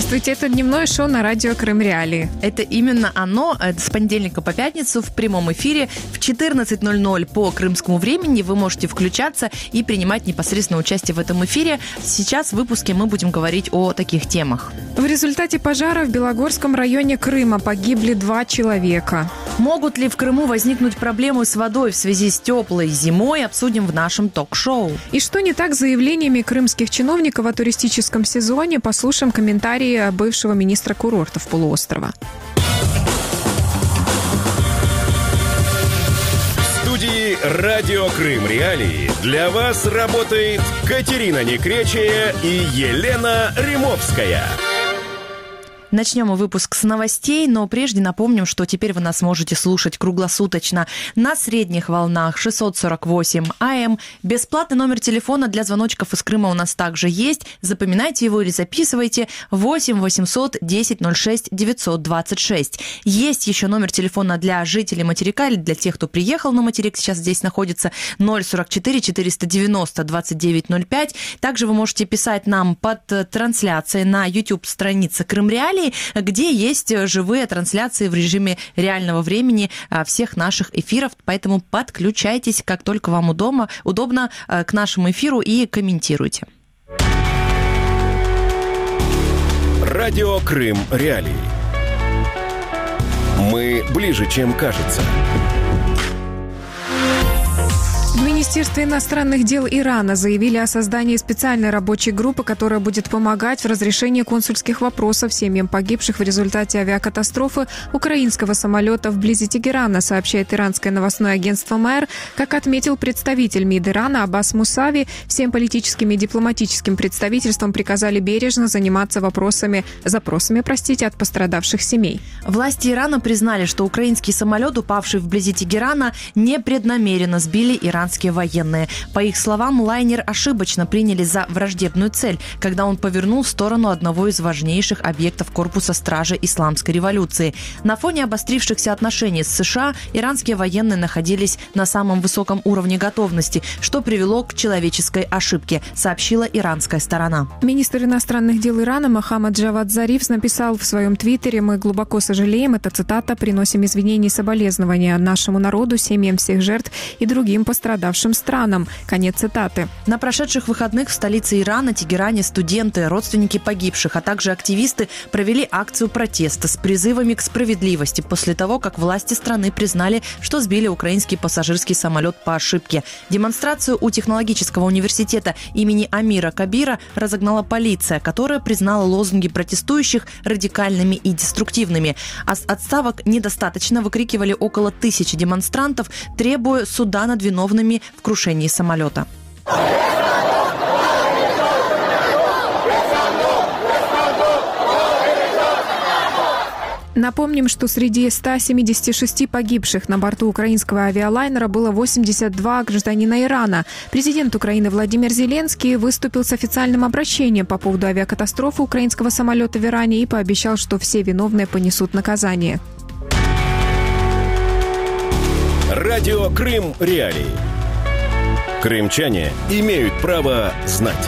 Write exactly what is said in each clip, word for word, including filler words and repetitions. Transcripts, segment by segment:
Здравствуйте, это дневное шоу на радио Крым Реалии. Это именно оно. С понедельника по пятницу в прямом эфире в четырнадцать ноль ноль по крымскому времени вы можете включаться и принимать непосредственно участие в этом эфире. Сейчас в выпуске мы будем говорить о таких темах. В результате пожара в Белогорском районе Крыма погибли два человека. Могут ли в Крыму возникнуть проблемы с водой в связи с теплой зимой, обсудим в нашем ток-шоу. И что не так с заявлениями крымских чиновников о туристическом сезоне, послушаем комментарии бывшего министра курортов полуострова. В студии «Радио Крым Реалии» для вас работает Катерина Некречия и Елена Римовская. Начнем мы выпуск с новостей, но прежде напомним, что теперь вы нас можете слушать круглосуточно на средних волнах шестьсот сорок восемь АМ. Бесплатный номер телефона для звоночков из Крыма у нас также есть. Запоминайте его или записывайте. восемь восемьсот десять ноль шесть девятьсот двадцать шесть. Есть еще номер телефона для жителей материка или для тех, кто приехал на материк, сейчас здесь находится, ноль сорок четыре четыреста девяносто двадцать девять ноль пять. Также вы можете писать нам под трансляцией на YouTube-странице Крым Реалии, где есть живые трансляции в режиме реального времени всех наших эфиров. Поэтому подключайтесь, как только вам удобно, удобно к нашему эфиру и комментируйте. Радио Крым Реалии. Мы ближе, чем кажется. В Министерстве иностранных дел Ирана заявили о создании специальной рабочей группы, которая будет помогать в разрешении консульских вопросов семьям погибших в результате авиакатастрофы украинского самолета вблизи Тегерана, сообщает иранское новостное агентство МАЭР. Как отметил представитель МИД Ирана Аббас Мусави, всем политическим и дипломатическим представительствам приказали бережно заниматься вопросами, запросами, простите, от пострадавших семей. Власти Ирана признали, что украинский самолет, упавший вблизи Тегерана, непреднамеренно сбили иранские военные. По их словам, лайнер ошибочно приняли за враждебную цель, когда он повернул в сторону одного из важнейших объектов корпуса стражи Исламской революции. На фоне обострившихся отношений с США иранские военные находились на самом высоком уровне готовности, что привело к человеческой ошибке, сообщила иранская сторона. Министр иностранных дел Ирана Мохаммад Джавад Зариф написал в своем твиттере: «Мы глубоко сожалеем», это цитата, «приносим извинения и соболезнования нашему народу, семьям всех жертв и другим пострадавшим странам». Конец цитаты. На прошедших выходных в столице Ирана, Тегеране, студенты, родственники погибших, а также активисты провели акцию протеста с призывами к справедливости после того, как власти страны признали, что сбили украинский пассажирский самолет по ошибке. Демонстрацию у технологического университета имени Амира Кабира разогнала полиция, которая признала лозунги протестующих радикальными и деструктивными. А отставок недостаточно, выкрикивали около тысячи демонстрантов, требуя суда над виновными в крушении самолета. Напомним, что среди ста семидесяти шести погибших на борту украинского авиалайнера было восемьдесят два гражданина Ирана. Президент Украины Владимир Зеленский выступил с официальным обращением по поводу авиакатастрофы украинского самолета в Иране и пообещал, что все виновные понесут наказание. Радио Крым Реалии. Крымчане имеют право знать.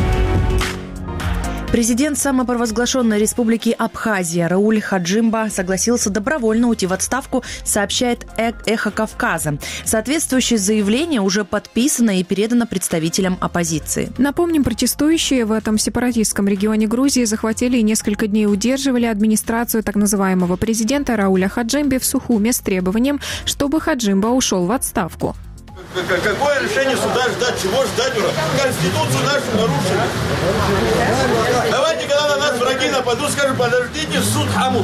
Президент самопровозглашенной республики Абхазия Рауль Хаджимба согласился добровольно уйти в отставку, сообщает «Эхо Кавказа». Соответствующее заявление уже подписано и передано представителям оппозиции. Напомним, протестующие в этом сепаратистском регионе Грузии захватили и несколько дней удерживали администрацию так называемого президента Рауля Хаджимби в Сухуме с требованием, чтобы Хаджимба ушел в отставку. Какое решение суда ждать? Чего ждать? Конституцию нашу нарушили. Давайте, когда на нас враги нападут, скажем, подождите, суд хамут.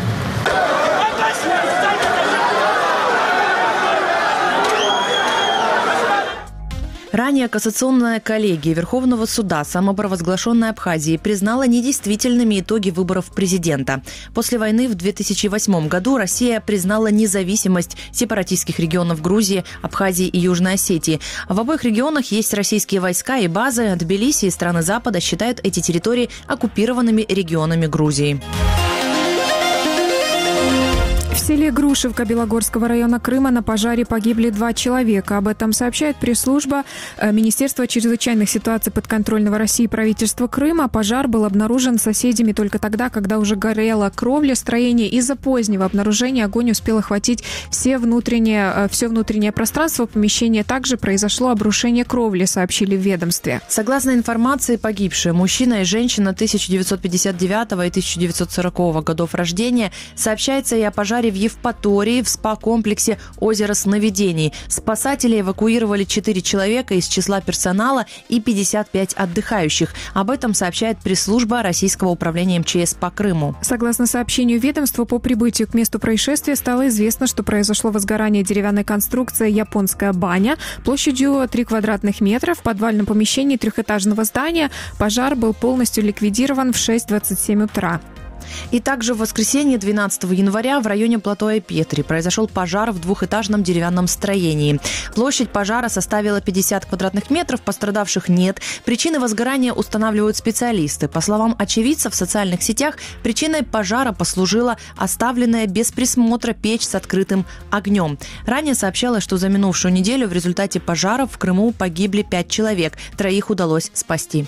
Ранее кассационная коллегия Верховного суда самопровозглашенной Абхазии признала недействительными итоги выборов президента. После войны в две тысячи восьмом году Россия признала независимость сепаратистских регионов Грузии, Абхазии и Южной Осетии. В обоих регионах есть российские войска и базы. Тбилиси и страны Запада считают эти территории оккупированными регионами Грузии. селе Грушевка Белогорского района Крыма на пожаре погибли два человека. Об этом сообщает пресс-служба Министерства чрезвычайных ситуаций подконтрольного России правительства Крыма. Пожар был обнаружен соседями только тогда, когда уже горела кровля строения. Из-за позднего обнаружения огонь успел охватить все внутреннее, все внутреннее пространство помещения. Также произошло обрушение кровли, сообщили в ведомстве. Согласно информации, погибшие мужчина и женщина тысяча девятьсот пятьдесят девятого и тысяча девятьсот сорокового годов рождения. Сообщается и о пожаре в Евпатории в спа-комплексе «Озеро сновидений». Спасатели эвакуировали четыре человека из числа персонала и пятьдесят пять отдыхающих. Об этом сообщает пресс-служба Российского управления эм че эс по Крыму. Согласно сообщению ведомства, по прибытию к месту происшествия стало известно, что произошло возгорание деревянной конструкции «Японская баня» площадью три квадратных метра в подвальном помещении трехэтажного здания. Пожар был полностью ликвидирован в шесть двадцать семь утра. И также в воскресенье двенадцатого января в районе плато Петри произошел пожар в двухэтажном деревянном строении. Площадь пожара составила пятьдесят квадратных метров, пострадавших нет. Причины возгорания устанавливают специалисты. По словам очевидцев в социальных сетях, причиной пожара послужила оставленная без присмотра печь с открытым огнем. Ранее сообщалось, что за минувшую неделю в результате пожаров в Крыму погибли пять человек. Троих удалось спасти.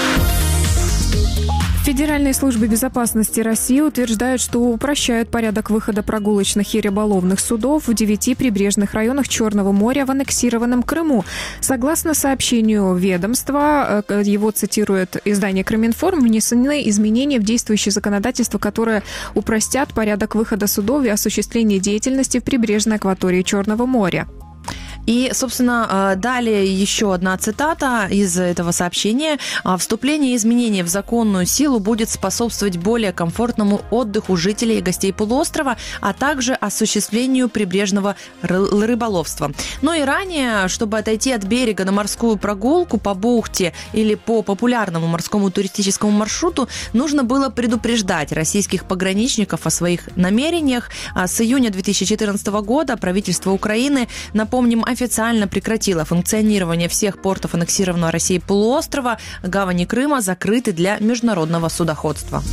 Федеральные службы безопасности России утверждают, что упрощают порядок выхода прогулочных и рыболовных судов в девяти прибрежных районах Черного моря в аннексированном Крыму. Согласно сообщению ведомства, его цитирует издание «Крыминформ», внесены изменения в действующее законодательство, которые упростят порядок выхода судов и осуществления деятельности в прибрежной акватории Черного моря. И, собственно, далее еще одна цитата из этого сообщения. «Вступление изменений в законную силу будет способствовать более комфортному отдыху жителей и гостей полуострова, а также осуществлению прибрежного рыболовства». Ну и ранее, чтобы отойти от берега на морскую прогулку по бухте или по популярному морскому туристическому маршруту, нужно было предупреждать российских пограничников о своих намерениях. С июня две тысячи четырнадцатого года правительство Украины, напомним, официально прекратила функционирование всех портов аннексированного Россией полуострова. Гавани Крыма закрыты для международного судоходства.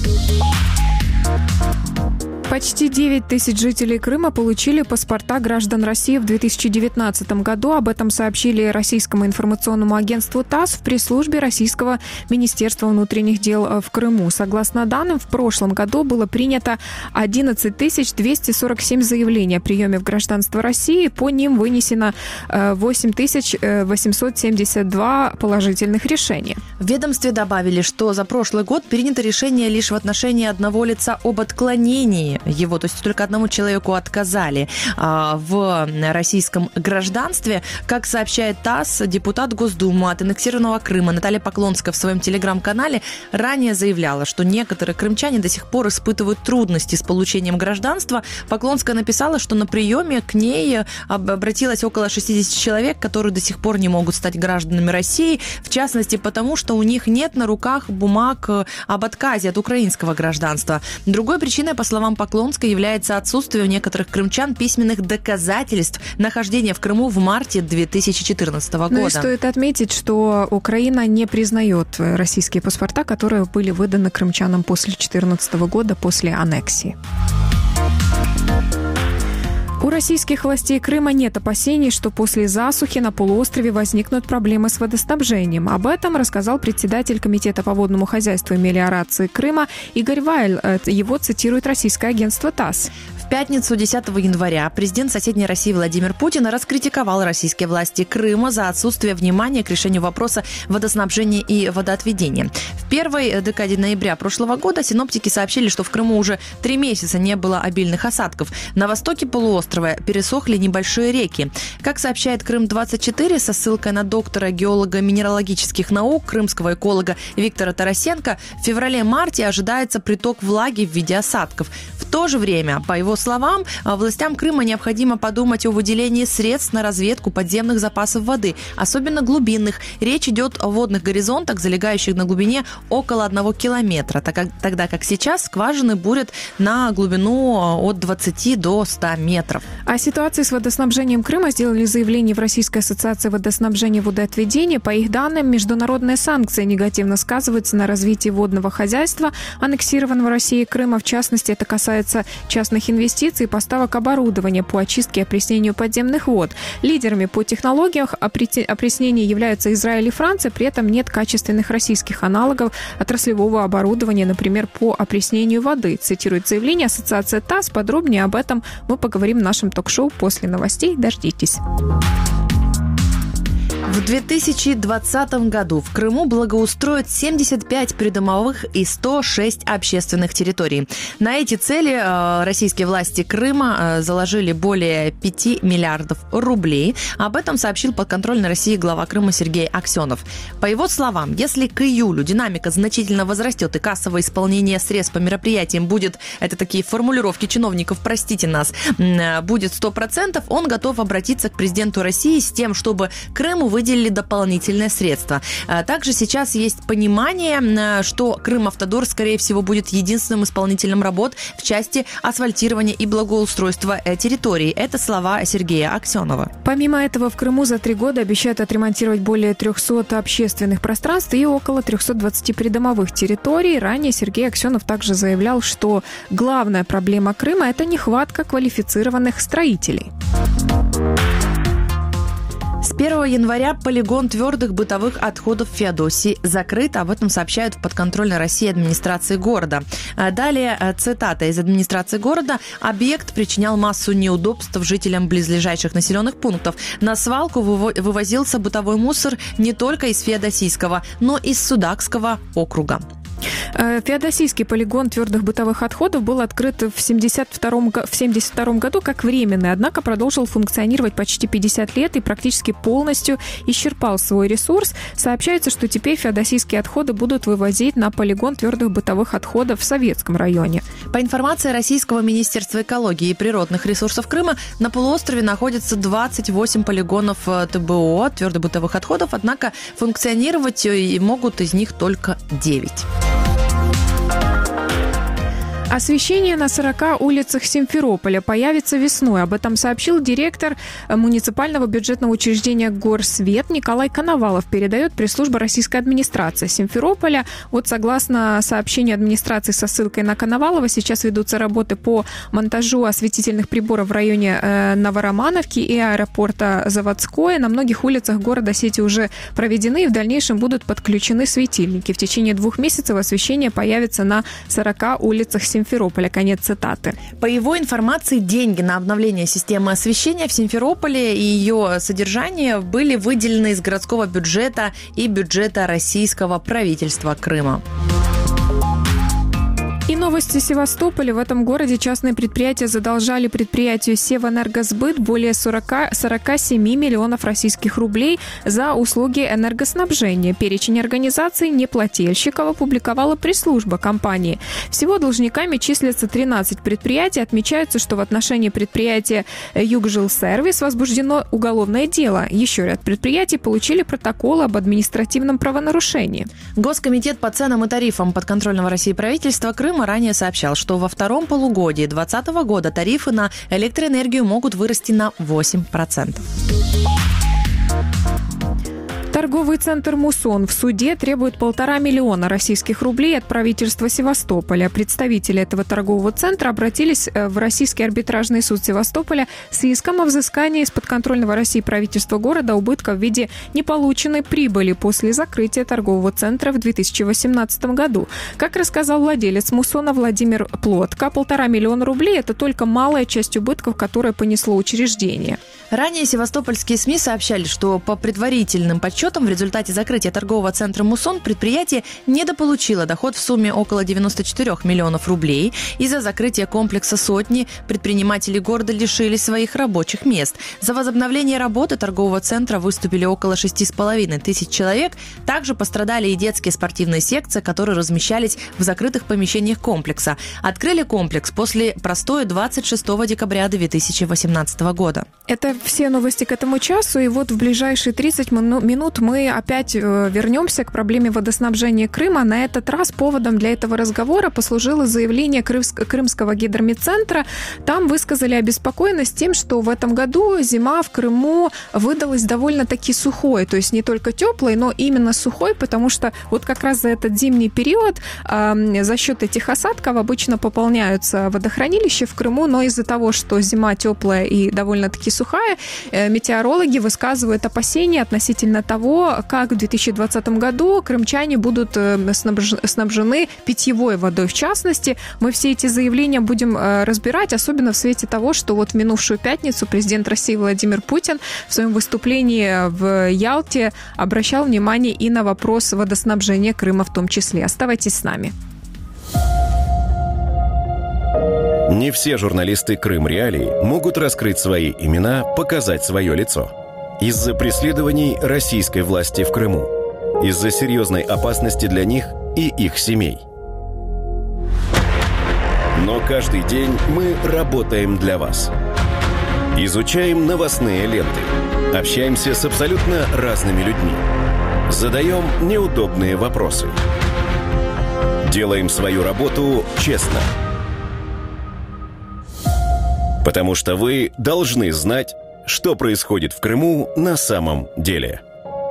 Почти девять тысяч жителей Крыма получили паспорта граждан России в две тысячи девятнадцатом году. Об этом сообщили российскому информационному агентству ТАСС в пресс-службе Российского Министерства внутренних дел в Крыму. Согласно данным, в прошлом году было принято одиннадцать тысяч двести сорок семь заявлений о приеме в гражданство России. По ним вынесено восемь тысяч восемьсот семьдесят два положительных решения. В ведомстве добавили, что за прошлый год принято решение лишь в отношении одного лица об отклонении его, то есть только одному человеку отказали а, в российском гражданстве. Как сообщает ТАСС, депутат Госдумы от аннексированного Крыма Наталья Поклонская в своем телеграм-канале ранее заявляла, что некоторые крымчане до сих пор испытывают трудности с получением гражданства. Поклонская написала, что на приеме к ней обратилось около шестьдесят человек, которые до сих пор не могут стать гражданами России, в частности потому, что у них нет на руках бумаг об отказе от украинского гражданства. Другой причиной, по словам Поклонской, является отсутствие у некоторых крымчан письменных доказательств нахождения в Крыму в марте две тысячи четырнадцатого года. Ну и стоит отметить, что Украина не признает российские паспорта, которые были выданы крымчанам после две тысячи четырнадцатого года, после аннексии. У российских властей Крыма нет опасений, что после засухи на полуострове возникнут проблемы с водоснабжением. Об этом рассказал председатель Комитета по водному хозяйству и мелиорации Крыма Игорь Вайль. Его цитирует российское агентство ТАСС. В пятницу десятого января президент соседней России Владимир Путин раскритиковал российские власти Крыма за отсутствие внимания к решению вопроса водоснабжения и водоотведения. В первой декаде ноября прошлого года синоптики сообщили, что в Крыму уже три месяца не было обильных осадков. На востоке полуострова пересохли небольшие реки. Как сообщает Крым двадцать четыре со ссылкой на доктора геолога минералогических наук, крымского эколога Виктора Тарасенко, в феврале-марте ожидается приток влаги в виде осадков. В то же время, по его словам, властям Крыма необходимо подумать о выделении средств на разведку подземных запасов воды, особенно глубинных. Речь идет о водных горизонтах, залегающих на глубине около одного километра, тогда как сейчас скважины бурят на глубину от двадцати до ста метров. О ситуации с водоснабжением Крыма сделали заявление в Российской ассоциации водоснабжения и водоотведения. По их данным, международные санкции негативно сказываются на развитии водного хозяйства аннексированного Россией Крыма. В частности, это касается касается частных инвестиций и поставок оборудования по очистке и опреснению подземных вод. Лидерами по технологиям опреснения являются Израиль и Франция, при этом нет качественных российских аналогов отраслевого оборудования, например, по опреснению воды, цитирует заявление Ассоциации ТАСС. Подробнее об этом мы поговорим в нашем ток-шоу после новостей. Дождитесь. В две тысячи двадцатом году в Крыму благоустроят семьдесят пять придомовых и сто шесть общественных территорий. На эти цели э, российские власти Крыма э, заложили более пяти миллиардов рублей. Об этом сообщил подконтрольной России глава Крыма Сергей Аксенов. По его словам, если к июлю динамика значительно возрастет и кассовое исполнение средств по мероприятиям будет, это такие формулировки чиновников, простите нас, э, будет сто процентов, он готов обратиться к президенту России с тем, чтобы Крыму вы выделили дополнительные средства. Также сейчас есть понимание, что Крымавтодор, скорее всего, будет единственным исполнителем работ в части асфальтирования и благоустройства территорий. Это слова Сергея Аксенова. Помимо этого, в Крыму за три года обещают отремонтировать более трехсот общественных пространств и около трехсот двадцати придомовых территорий. Ранее Сергей Аксенов также заявлял, что главная проблема Крыма – это нехватка квалифицированных строителей. С первого января полигон твердых бытовых отходов в Феодосии закрыт. Об этом сообщают в подконтрольной России администрации города. Далее цитата из администрации города. Объект причинял массу неудобств жителям близлежащих населенных пунктов. На свалку вывозился бытовой мусор не только из Феодосийского, но и из Судакского округа. Феодосийский полигон твердых бытовых отходов был открыт в семьдесят втором, в семьдесят втором году как временный, однако продолжил функционировать почти пятьдесят лет и практически полностью исчерпал свой ресурс. Сообщается, что теперь феодосийские отходы будут вывозить на полигон твердых бытовых отходов в Советском районе. По информации Российского министерства экологии и природных ресурсов Крыма, на полуострове находится двадцать восемь полигонов ТБО, твердобытовых отходов, однако функционировать могут из них только девять. Освещение на сорока улицах Симферополя появится весной. Об этом сообщил директор муниципального бюджетного учреждения «Горсвет» Николай Коновалов, передает пресс-служба российской администрации Симферополя. Вот согласно сообщению администрации со ссылкой на Коновалова, сейчас ведутся работы по монтажу осветительных приборов в районе э, Новоромановки и аэропорта Заводское. На многих улицах города сети уже проведены и в дальнейшем будут подключены светильники. В течение двух месяцев освещение появится на сорока улицах Симферополя. Симферополя. Конец цитаты. По его информации, деньги на обновление системы освещения в Симферополе и ее содержание были выделены из городского бюджета и бюджета российского правительства Крыма. И новости Севастополя. В этом городе частные предприятия задолжали предприятию Севэнергосбыт более сорок семь миллионов российских рублей за услуги энергоснабжения. Перечень организаций неплательщиков опубликовала пресс-служба компании. Всего должниками числятся тринадцать предприятий. Отмечается, что в отношении предприятия Югжилсервис возбуждено уголовное дело. Еще ряд предприятий получили протоколы об административном правонарушении. Госкомитет по ценам и тарифам подконтрольного России правительства Крыма ранее сообщал, что во втором полугодии две тысячи двадцатого года тарифы на электроэнергию могут вырасти на восемь процентов. Торговый центр «Мусон» в суде требует полтора миллиона российских рублей от правительства Севастополя. Представители этого торгового центра обратились в Российский арбитражный суд Севастополя с иском о взыскании из подконтрольного России правительства города убытка в виде неполученной прибыли после закрытия торгового центра в две тысячи восемнадцатом году. Как рассказал владелец «Мусона» Владимир Плотко, полтора миллиона рублей – это только малая часть убытков, которое понесло учреждение. Ранее севастопольские СМИ сообщали, что по предварительным подсчетам в результате закрытия торгового центра «Мусон» предприятие недополучило доход в сумме около девяносто четыре миллионов рублей. Из-за закрытия комплекса «Сотни» предприниматели города лишились своих рабочих мест. За возобновление работы торгового центра выступили около шести с половиной тысяч человек. Также пострадали и детские спортивные секции, которые размещались в закрытых помещениях комплекса. Открыли комплекс после простоя двадцать шестого декабря две тысячи восемнадцатого года. Это все новости к этому часу. И вот в ближайшие тридцать минут мы опять вернемся к проблеме водоснабжения Крыма. На этот раз поводом для этого разговора послужило заявление Крымского гидромедцентра. Там высказали обеспокоенность тем, что в этом году зима в Крыму выдалась довольно-таки сухой. То есть не только теплой, но именно сухой, потому что вот как раз за этот зимний период э, за счет этих осадков обычно пополняются водохранилища в Крыму, но из-за того, что зима теплая и довольно-таки сухая, э, метеорологи высказывают опасения относительно того, как в две тысячи двадцатом году крымчане будут снабжены питьевой водой. В частности, мы все эти заявления будем разбирать, особенно в свете того, что вот в минувшую пятницу президент России Владимир Путин в своем выступлении в Ялте обращал внимание и на вопрос водоснабжения Крыма в том числе. Оставайтесь с нами. Не все журналисты Крым Реалий могут раскрыть свои имена, показать свое лицо. Из-за преследований российской власти в Крыму. Из-за серьезной опасности для них и их семей. Но каждый день мы работаем для вас. Изучаем новостные ленты. Общаемся с абсолютно разными людьми. Задаем неудобные вопросы. Делаем свою работу честно. Потому что вы должны знать, что происходит в Крыму на самом деле.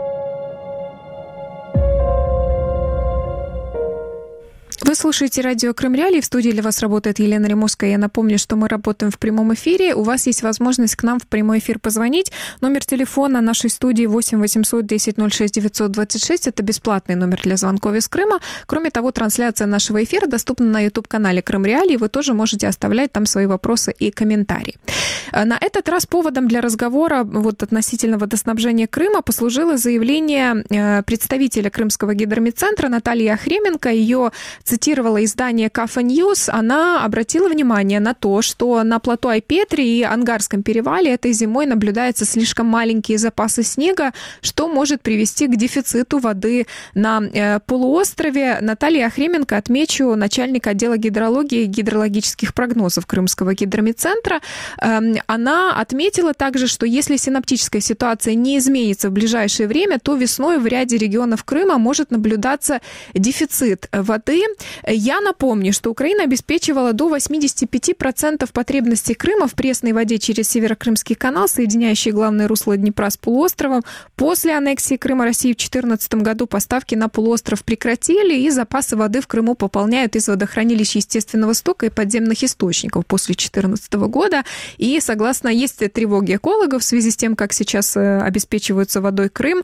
Вы слушаете радио Крым Реалии. В студии для вас работает Елена Римовская. Я напомню, что мы работаем в прямом эфире. У вас есть возможность к нам в прямой эфир позвонить. Номер телефона нашей студии восемь восемьсот десять ноль шесть девятьсот двадцать шесть. Это бесплатный номер для звонков из Крыма. Кроме того, трансляция нашего эфира доступна на YouTube-канале Крым Реалии. Вы тоже можете оставлять там свои вопросы и комментарии. На этот раз поводом для разговора вот, относительно водоснабжения Крыма послужило заявление представителя Крымского гидромедцентра Натальи Охременко. Ее цитировала издание Кафа Ньюс, она обратила внимание на то, что на плато Айпетри и Ангарском перевале этой зимой наблюдаются слишком маленькие запасы снега, что может привести к дефициту воды на э, полуострове. Наталья Охременко, отмечу, начальник отдела гидрологии и гидрологических прогнозов Крымского гидромедцентра, э, она отметила также, что если синоптическая ситуация не изменится в ближайшее время, то весной в ряде регионов Крыма может наблюдаться дефицит воды. Я напомню, что Украина обеспечивала до восемьдесят пять процентов потребностей Крыма в пресной воде через Северокрымский канал, соединяющий главное русло Днепра с полуостровом. После аннексии Крыма России в две тысячи четырнадцатом году поставки на полуостров прекратили, и запасы воды в Крыму пополняют из водохранилищ естественного стока и подземных источников после две тысячи четырнадцатого года. И, согласно, есть тревоги экологов в связи с тем, как сейчас обеспечиваются водой Крым.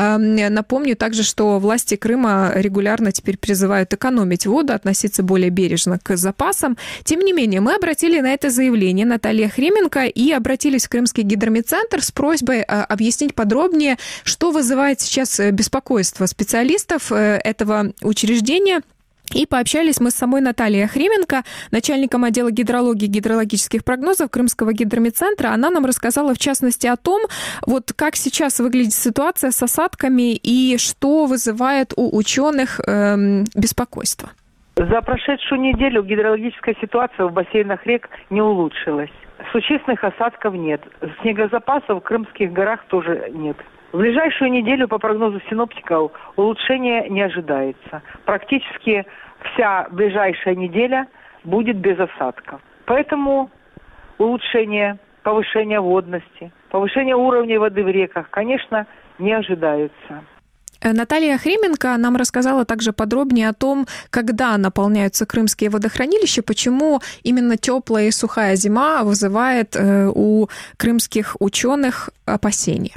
Напомню также, что власти Крыма регулярно теперь призывают экономить воду, относиться более бережно к запасам. Тем не менее, мы обратили на это заявление Натальи Охременко и обратились в Крымский гидромедцентр с просьбой объяснить подробнее, что вызывает сейчас беспокойство специалистов этого учреждения. И пообщались мы с самой Натальей Охременко, начальником отдела гидрологии и гидрологических прогнозов Крымского гидромедцентра. Она нам рассказала, в частности, о том, вот как сейчас выглядит ситуация с осадками и что вызывает у ученых эм, беспокойство. За прошедшую неделю гидрологическая ситуация в бассейнах рек не улучшилась. Существенных осадков нет. Снегозапасов в Крымских горах тоже нет. В ближайшую неделю, по прогнозу синоптиков, улучшения не ожидается. Практически вся ближайшая неделя будет без осадков. Поэтому улучшение, повышение водности, повышение уровня воды в реках, конечно, не ожидаются. Наталья Охременко нам рассказала также подробнее о том, когда наполняются крымские водохранилища, почему именно теплая и сухая зима вызывает у крымских ученых опасения.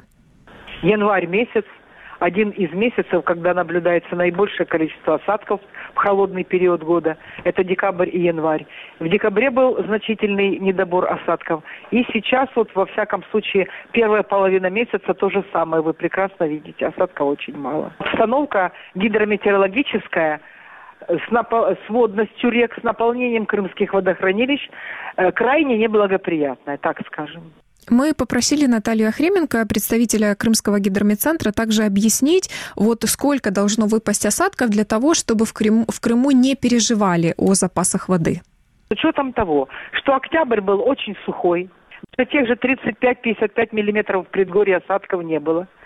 Январь месяц, один из месяцев, когда наблюдается наибольшее количество осадков в холодный период года. Это декабрь и январь. В декабре был значительный недобор осадков. И сейчас, вот во всяком случае, первая половина месяца то же самое. Вы прекрасно видите, осадков очень мало. Обстановка гидрометеорологическая с, напол- с водностью рек, с наполнением крымских водохранилищ э, крайне неблагоприятная, так скажем. Мы попросили Наталью Охременко, представителя Крымского гидромедцентра, также объяснить, вот сколько должно выпасть осадков для того, чтобы в Крыму, в Крыму не переживали о запасах воды. С учетом того, что октябрь был очень сухой, тех же тридцать пять - пятьдесят пять миллиметров в предгорье осадков не было.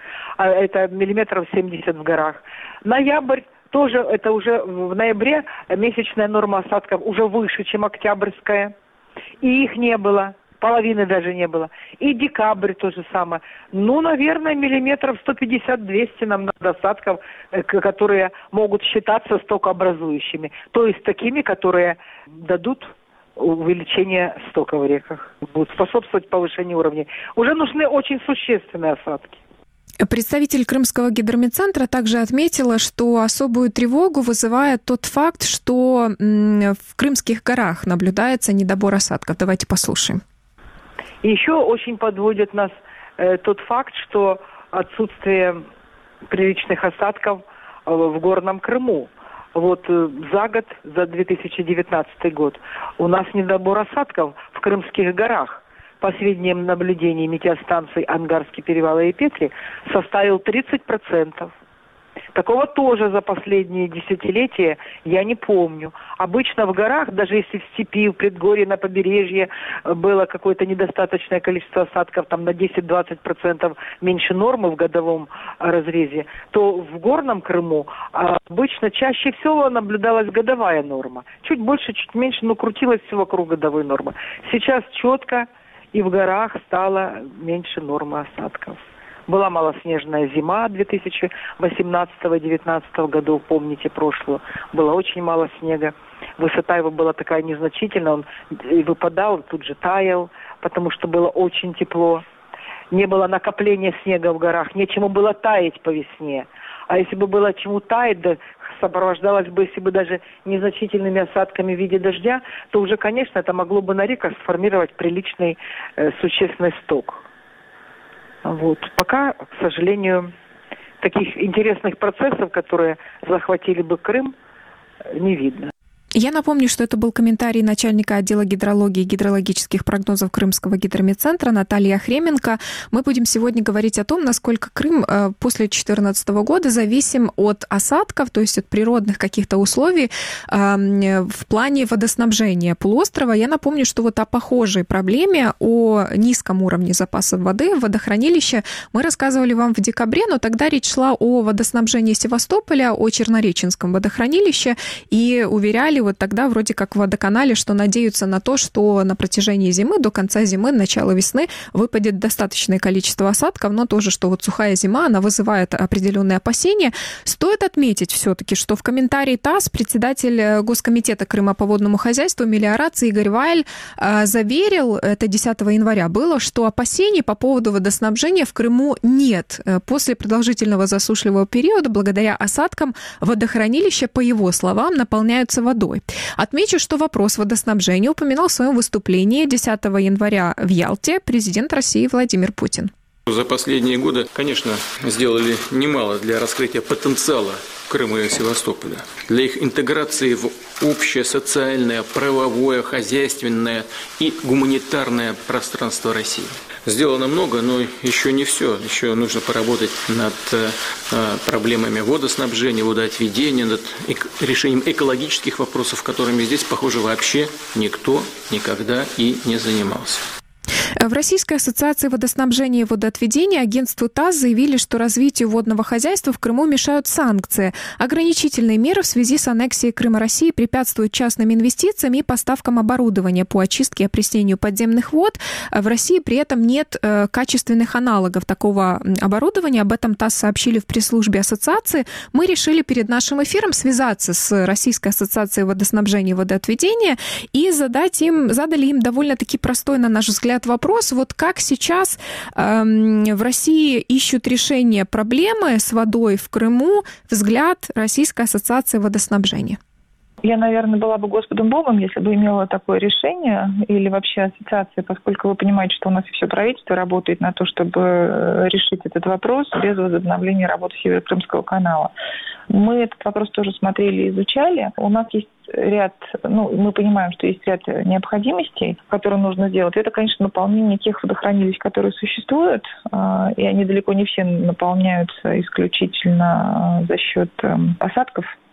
а это миллиметров семьдесят в горах. Ноябрь тоже, это уже в ноябре месячная норма осадков уже выше, чем октябрьская. И их не было. Половины даже не было. И декабрь то же самое. Ну, наверное, миллиметров сто пятьдесят - двести нам надо осадков, которые могут считаться стокообразующими. То есть такими, которые дадут увеличение стока в реках. Будут способствовать повышению уровней. Уже нужны очень существенные осадки. Представитель Крымского гидрометцентра также отметила, что особую тревогу вызывает тот факт, что в Крымских горах наблюдается недобор осадков. Давайте послушаем. И еще очень подводит нас э, тот факт, что отсутствие приличных осадков э, в Горном Крыму. Вот э, за год, за две тысячи девятнадцатый год, у нас недобор осадков в Крымских горах. По сведениям наблюдений метеостанций Ангарский перевал и Петри составил тридцать процентов. Такого тоже за последние десятилетия я не помню. Обычно в горах, даже если в степи, в предгорье, на побережье было какое-то недостаточное количество осадков, там на десять-двадцать процентов меньше нормы в годовом разрезе, то в Горном Крыму обычно чаще всего наблюдалась годовая норма. Чуть больше, чуть меньше, но крутилась все вокруг годовой нормы. Сейчас четко и в горах стало меньше нормы осадков. Была малоснежная зима две тысячи восемнадцатого - две тысячи девятнадцатого годов, помните прошлую. Было очень мало снега. Высота его была такая незначительная, он выпадал, тут же таял, потому что было очень тепло. Не было накопления снега в горах, нечему было таять по весне. А если бы было чему таять, да сопровождалось бы, если бы даже незначительными осадками в виде дождя, то уже, конечно, это могло бы на реках сформировать приличный э, существенный сток. Вот. Пока, к сожалению, таких интересных процессов, которые захватили бы Крым, не видно. Я напомню, что это был комментарий начальника отдела гидрологии и гидрологических прогнозов Крымского гидрометцентра Натальи Охременко. Мы будем сегодня говорить о том, насколько Крым после две тысячи четырнадцатого года зависим от осадков, то есть от природных каких-то условий в плане водоснабжения полуострова. Я напомню, что вот о похожей проблеме, о низком уровне запасов воды в водохранилище мы рассказывали вам в декабре, но тогда речь шла о водоснабжении Севастополя, о Чернореченском водохранилище, и уверяли вот тогда вроде как в водоканале, что надеются на то, что на протяжении зимы, до конца зимы, начала весны выпадет достаточное количество осадков, но тоже, что вот сухая зима, она вызывает определенные опасения. Стоит отметить все-таки, что в комментарии ТАСС председатель Госкомитета Крыма по водному хозяйству, мелиорации Игорь Вайль заверил, это десятого января было, что опасений по поводу водоснабжения в Крыму нет. После продолжительного засушливого периода, благодаря осадкам, водохранилища, по его словам, наполняются водой. Отмечу, что вопрос водоснабжения упоминал в своем выступлении десятого января в Ялте президент России Владимир Путин. За последние годы, конечно, сделали немало для раскрытия потенциала Крыма и Севастополя, для их интеграции в общее социальное, правовое, хозяйственное и гуманитарное пространство России. Сделано много, но еще не все. Еще нужно поработать над э, проблемами водоснабжения, водоотведения, над эк- решением экологических вопросов, которыми здесь, похоже, вообще никто никогда и не занимался. В Российской ассоциации водоснабжения и водоотведения агентству ТАСС заявили, что развитию водного хозяйства в Крыму мешают санкции. Ограничительные меры в связи с аннексией Крыма России препятствуют частным инвестициям и поставкам оборудования по очистке и опреснению подземных вод. В России при этом нет э, качественных аналогов такого оборудования. Об этом ТАСС сообщили в пресс-службе ассоциации. Мы решили перед нашим эфиром связаться с Российской ассоциацией водоснабжения и водоотведения и задать им, задали им довольно-таки простой, на наш взгляд, вопрос. Вот как сейчас э, в России ищут решение проблемы с водой в Крыму, взгляд Российской ассоциации водоснабжения? Я, наверное, была бы Господом Богом, если бы имела такое решение, или вообще ассоциация, поскольку вы понимаете, что у нас все правительство работает на то, чтобы решить этот вопрос без возобновления работы Северо-Крымского канала. Мы этот вопрос тоже смотрели и изучали. У нас есть ряд, ну, мы понимаем, что есть ряд необходимостей, которые нужно сделать. Это, конечно, наполнение тех водохранилищ, которые существуют, и они далеко не все наполняются исключительно за счет осадков.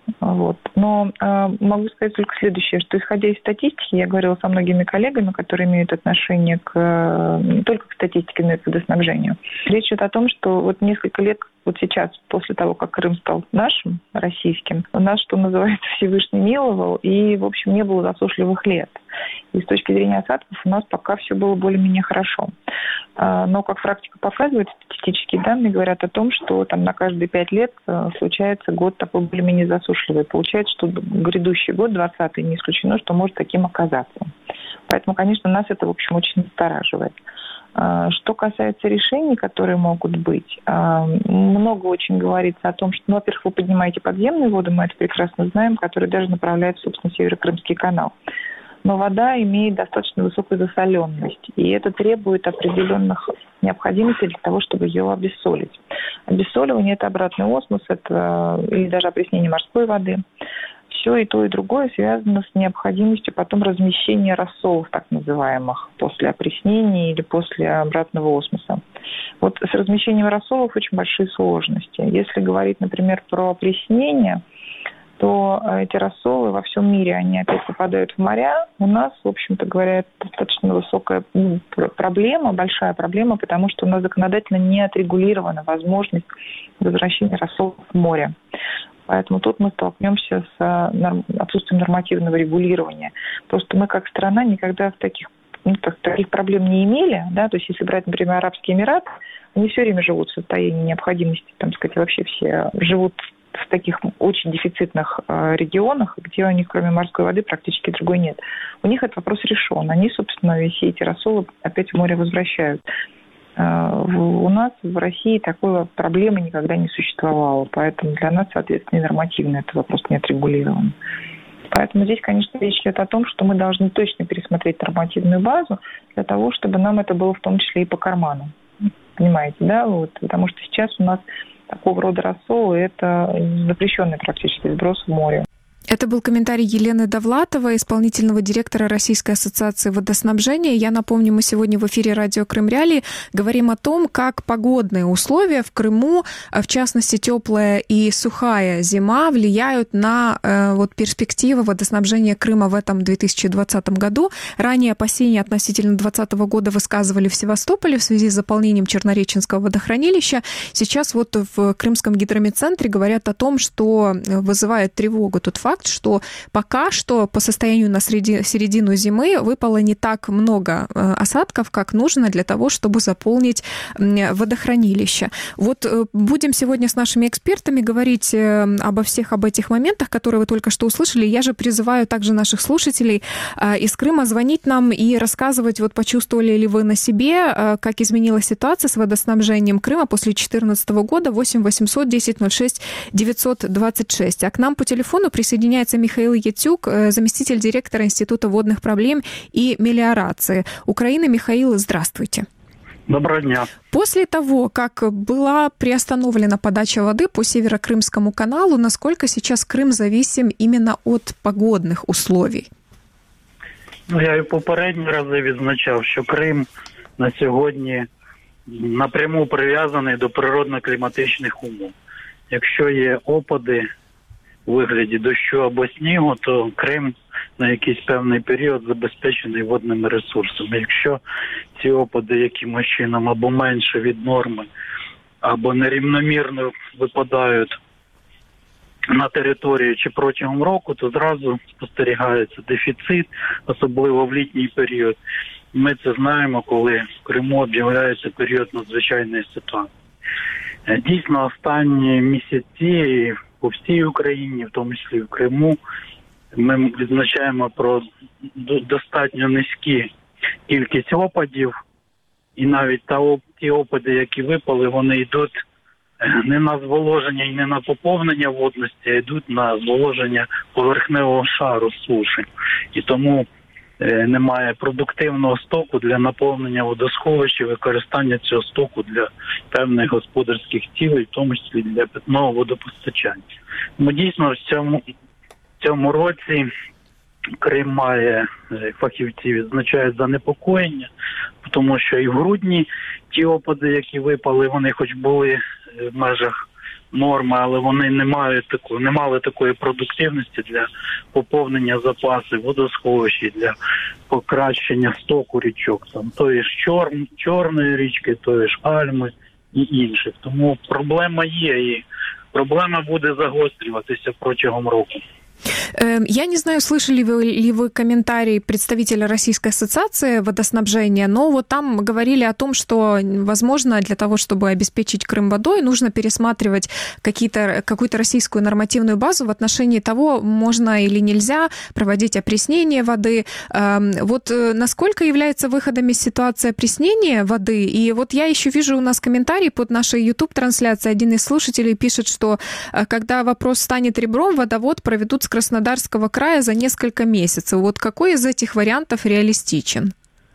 Вот. Но э, могу сказать только следующее, что исходя из статистики, я говорила со многими коллегами, которые имеют отношение к, э, не только к статистике, но и к водоснабжению. Речь идет о том, что вот несколько лет, вот сейчас, после того, как Крым стал нашим, российским, у нас, что называется, Всевышний миловал, и, в общем, не было засушливых лет. И с точки зрения осадков у нас пока все было более-менее хорошо. Но, как практика показывает, статистические данные говорят о том, что там на каждые пять лет случается год такой более-менее засушливый. Получается, что грядущий год, двадцатый, не исключено, что может таким оказаться. Поэтому, конечно, нас это, в общем, очень настораживает. Что касается решений, которые могут быть, много очень говорится о том, что, ну, во-первых, вы поднимаете подземные воды, мы это прекрасно знаем, которые даже направляют, собственно, Северо-Крымский канал. Но вода имеет достаточно высокую засоленность, и это требует определенных необходимостей для того, чтобы ее обессолить. Обессоливание – это обратный осмос, это или даже опреснение морской воды. Все и то, и другое связано с необходимостью потом размещения рассолов, так называемых, после опреснения или после обратного осмоса. Вот с размещением рассолов очень большие сложности. Если говорить, например, про опреснение, то эти рассолы во всем мире, они опять попадают в моря. У нас, в общем-то говоря, достаточно высокая проблема, большая проблема, потому что у нас законодательно не отрегулирована возможность возвращения рассолов в море. Поэтому тут мы столкнемся с отсутствием нормативного регулирования. Просто мы как страна никогда в таких, ну, таких проблем не имели. Да? То есть если брать, например, Арабские Эмираты, они все время живут в состоянии необходимости, там сказать, вообще все живут в таких очень дефицитных э, регионах, где у них кроме морской воды практически другой нет. У них этот вопрос решен. Они, собственно, все эти рассолы опять в море возвращают. Э, в, у нас в России такой проблемы никогда не существовало. Поэтому для нас, соответственно, и нормативно этот вопрос не отрегулирован. Поэтому здесь, конечно, речь идет о том, что мы должны точно пересмотреть нормативную базу для того, чтобы нам это было в том числе и по карману. Понимаете, да? Вот, потому что сейчас у нас такого рода рассолы – это запрещенный практически сброс в море. Это был комментарий Елены Довлатовой, исполнительного директора Российской ассоциации водоснабжения. Я напомню, мы сегодня в эфире радио Крым Реалии говорим о том, как погодные условия в Крыму, в частности теплая и сухая зима, влияют на э, вот, перспективы водоснабжения Крыма в этом две тысячи двадцатом году. Ранее опасения относительно две тысячи двадцатого года высказывали в Севастополе в связи с заполнением Чернореченского водохранилища. Сейчас вот в Крымском гидрометцентре говорят о том, что вызывает тревогу тот факт, что пока что по состоянию на середину зимы выпало не так много осадков, как нужно для того, чтобы заполнить водохранилище. Вот будем сегодня с нашими экспертами говорить обо всех об этих моментах, которые вы только что услышали. Я же призываю также наших слушателей из Крыма звонить нам и рассказывать, вот почувствовали ли вы на себе, как изменилась ситуация с водоснабжением Крыма после две тысячи четырнадцатого года. восемь восемьсот десять ноль шесть девятьсот двадцать шесть. А к нам по телефону присоединяется Михаил Ятюк, заместитель директора Института водных проблем и мелиорации Украины. Михаил, здравствуйте. Доброго дня. После того, как была приостановлена подача воды по Северо-Крымскому каналу, насколько сейчас Крым зависим именно от погодних условий? Ну, я і попередні рази відзначав, що Крим на сьогодні напряму прив'язаний до природно-кліматичних умов. Якщо є опади у вигляді дощу або снігу, то Крим на якийсь певний період забезпечений водними ресурсами. Якщо ці опади якимось чином або менше від норми, або нерівномірно випадають на території чи протягом року, то зразу спостерігається дефіцит, особливо в літній період. Ми це знаємо, коли в Криму об'являється період надзвичайної ситуації. Дійсно, останні місяці по всій Україні, в тому числі в Криму, ми відзначаємо про достатньо низькі кількість опадів, і навіть та, ті опади, які випали, вони йдуть не на зволоження і не на поповнення водності, а йдуть на зволоження поверхневого шару суші. І тому е, немає продуктивного стоку для наповнення водосховищ і використання цього стоку для певних господарських цілей, в тому числі для питного водопостачання. Тому дійсно в цьому, в цьому році Крим має, фахівці відзначають занепокоєння, тому що і в грудні ті опади, які випали, вони хоч були в межах норми, але вони не мають таку, не мали такої продуктивності для поповнення запасів водосховищ, для покращення стоку річок, там тої ж Чор, Чорної річки, тої ж Альми і інших. Тому проблема є, і проблема буде загострюватися протягом року. Я не знаю, слышали вы, ли вы комментарий представителя Российской ассоциации водоснабжения, но вот там говорили о том, что, возможно, для того, чтобы обеспечить Крым водой, нужно пересматривать какие-то, какую-то российскую нормативную базу в отношении того, можно или нельзя проводить опреснение воды. Вот насколько является выходом из ситуации опреснения воды? И вот я еще вижу у нас комментарий под нашей YouTube-трансляцией. Один из слушателей пишет, что когда вопрос станет ребром, водовод проведут с Краснодарского края за несколько месяцев. Вот какой из этих вариантов реалистичен?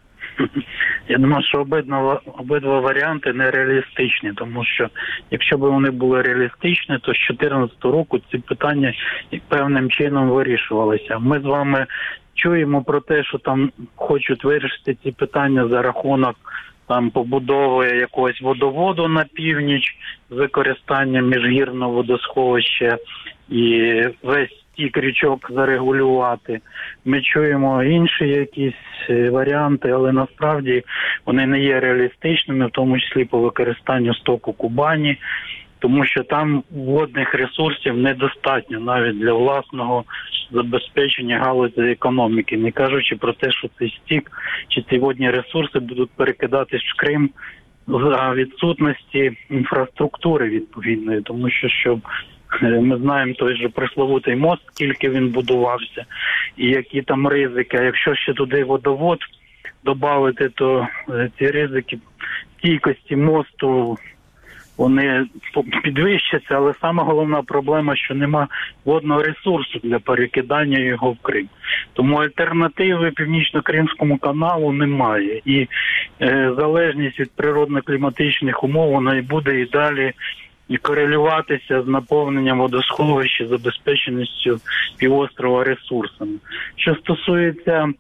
Я думаю, що обидва, обидва варіанти нереалістичні, тому що якщо б вони були реалістичні, то з дві тисячі чотирнадцятого року ці питання певним чином вирішувалися. Ми з вами чуємо про те, що там хочуть вирішити ці питання за рахунок там побудови якогось водоводу на північ з використанням міжгірного водосховища і весь тік річок зарегулювати. Ми чуємо інші якісь варіанти, але насправді вони не є реалістичними, в тому числі по використанню стоку Кубані, тому що там водних ресурсів недостатньо навіть для власного забезпечення галузі економіки, не кажучи про те, що цей стік чи ці водні ресурси будуть перекидатись в Крим за відсутності інфраструктури відповідної, тому що щоб ми знаємо той же пресловутий мост, скільки він будувався, і які там ризики. А якщо ще туди водовод додати, то ці ризики стійкості мосту, вони підвищаться, але саме головна проблема, що нема водного ресурсу для перекидання його в Крим. Тому альтернативи Північно-Кримському каналу немає. І е, залежність від природно-кліматичних умов, вона і буде і далі і корелюватися з наповненням водосховища, забезпеченістю півострова ресурсами. Що стосується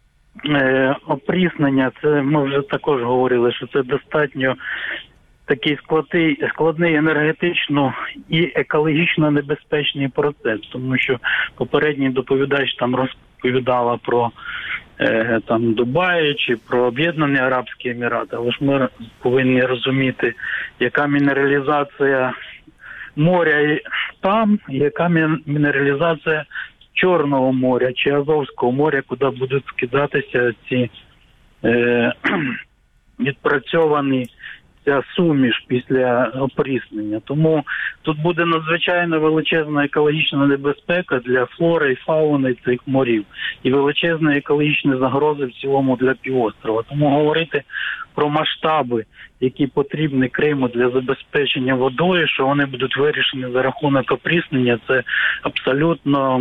е, опріснення, це ми вже також говорили, що це достатньо такий складний, складний енергетично і екологічно небезпечний процес, тому що попередній доповідач там розповідала про е, там Дубай чи про Об'єднані Арабські Емірати, але ж ми повинні розуміти, яка мінералізація моря там, яка мінералізація Чорного моря чи Азовського моря, куди будуть скидатися ці е, відпрацьовані ця суміш після опріснення. Тому тут буде надзвичайно величезна екологічна небезпека для флори і фауни цих морів і величезна екологічна загроза в цілому для півострова. Тому говорити про масштаби, які потрібні Криму для забезпечення водою, що вони будуть вирішені за рахунок опріснення, це абсолютно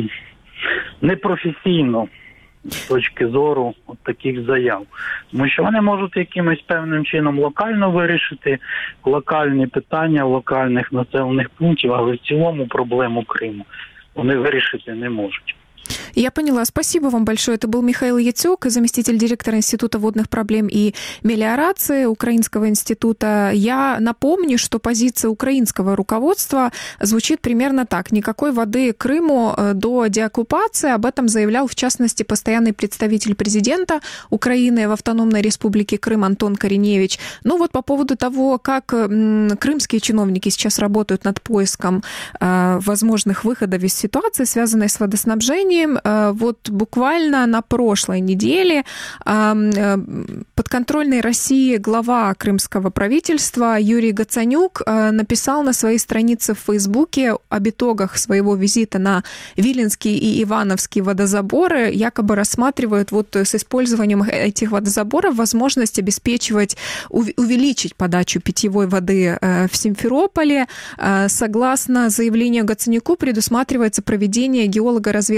непрофесійно з точки зору от таких заяв. Тому що вони можуть якимось певним чином локально вирішити локальні питання локальних населених пунктів, але в цілому проблему Криму вони вирішити не можуть. Я поняла. Спасибо вам большое. Это был Михаил Яцюк, заместитель директора Института водных проблем и мелиорации Украинского института. Я напомню, что позиция украинского руководства звучит примерно так. Никакой воды Крыму до деоккупации. Об этом заявлял, в частности, постоянный представитель президента Украины в Автономной Республике Крым Антон Кореневич. Ну вот по поводу того, как крымские чиновники сейчас работают над поиском возможных выходов из ситуации, связанной с водоснабжением, вот буквально на прошлой неделе подконтрольной России глава крымского правительства Юрий Гацанюк написал на своей странице в Фейсбуке об итогах своего визита на Виленский и Ивановский водозаборы. Якобы рассматривают вот с использованием этих водозаборов возможность обеспечивать, увеличить подачу питьевой воды в Симферополе. Согласно заявлению Гацанюку, предусматривается проведение геолого-разведочных работ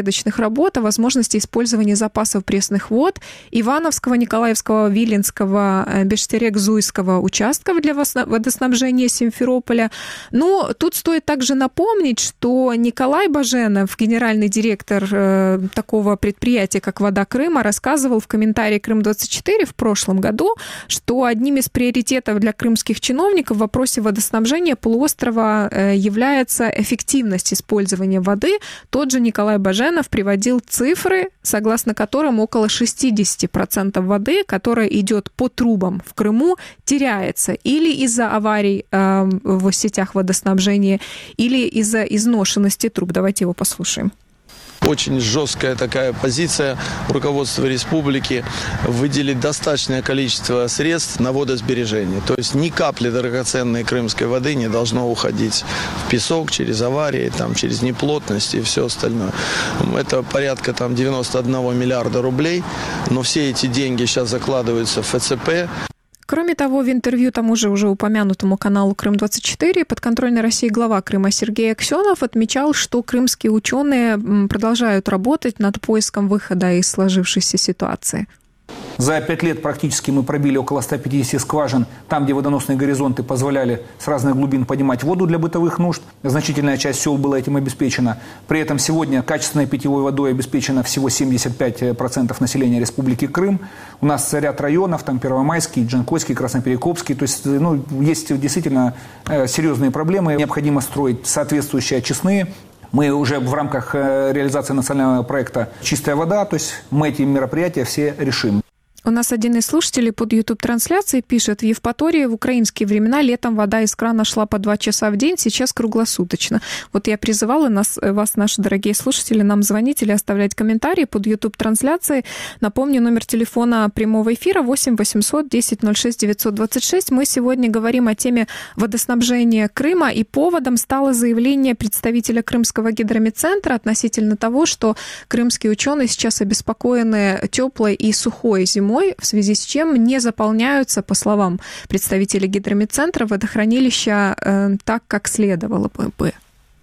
работ о возможности использования запасов пресных вод Ивановского, Николаевского, Виленского, Бештерек-Зуйского участков для водоснабжения Симферополя. Но тут стоит также напомнить, что Николай Баженов, генеральный директор э, такого предприятия, как «Вода Крыма», рассказывал в комментарии Крым двадцать четыре в прошлом году, что одним из приоритетов для крымских чиновников в вопросе водоснабжения полуострова э, является эффективность использования воды. Тот же Николай Баженов приводил цифры, согласно которым около шестьдесят процентов воды, которая идет по трубам в Крыму, теряется или из-за аварий э, в сетях водоснабжения, или из-за изношенности труб. Давайте его послушаем. Очень жесткая такая позиция руководства республики выделить достаточное количество средств на водосбережение. То есть ни капли драгоценной крымской воды не должно уходить в песок через аварии, там, через неплотность и все остальное. Это порядка там, девяносто один миллиарда рублей, но все эти деньги сейчас закладываются в эф цэ пэ. Кроме того, в интервью тому же уже упомянутому каналу Крым двадцать четыре подконтрольной России глава Крыма Сергей Аксенов отмечал, что крымские ученые продолжают работать над поиском выхода из сложившейся ситуации. За пять лет практически мы пробили около ста пятидесяти скважин, там, где водоносные горизонты позволяли с разных глубин поднимать воду для бытовых нужд. Значительная часть сел была этим обеспечена. При этом сегодня качественной питьевой водой обеспечено всего семьдесят пять процентов населения Республики Крым. У нас ряд районов, там Первомайский, Джанкойский, Красноперекопский. То есть ну, есть действительно серьезные проблемы. Необходимо строить соответствующие очистные. Мы уже в рамках реализации национального проекта «Чистая вода», то есть мы эти мероприятия все решим. У нас один из слушателей под YouTube-трансляцией пишет: в Евпатории в украинские времена летом вода из крана шла по два часа в день, сейчас круглосуточно. Вот я призывала нас, вас, наши дорогие слушатели, нам звонить или оставлять комментарии под YouTube-трансляцией. Напомню, номер телефона прямого эфира восемь восемьсот десять ноль шесть девятьсот двадцать шесть. Мы сегодня говорим о теме водоснабжения Крыма, и поводом стало заявление представителя Крымского гидрометцентра относительно того, что крымские ученые сейчас обеспокоены теплой и сухой зимой, в связи с чем не заполняются, по словам представителей гидрометцентра, водохранилища э, так, как следовало бы.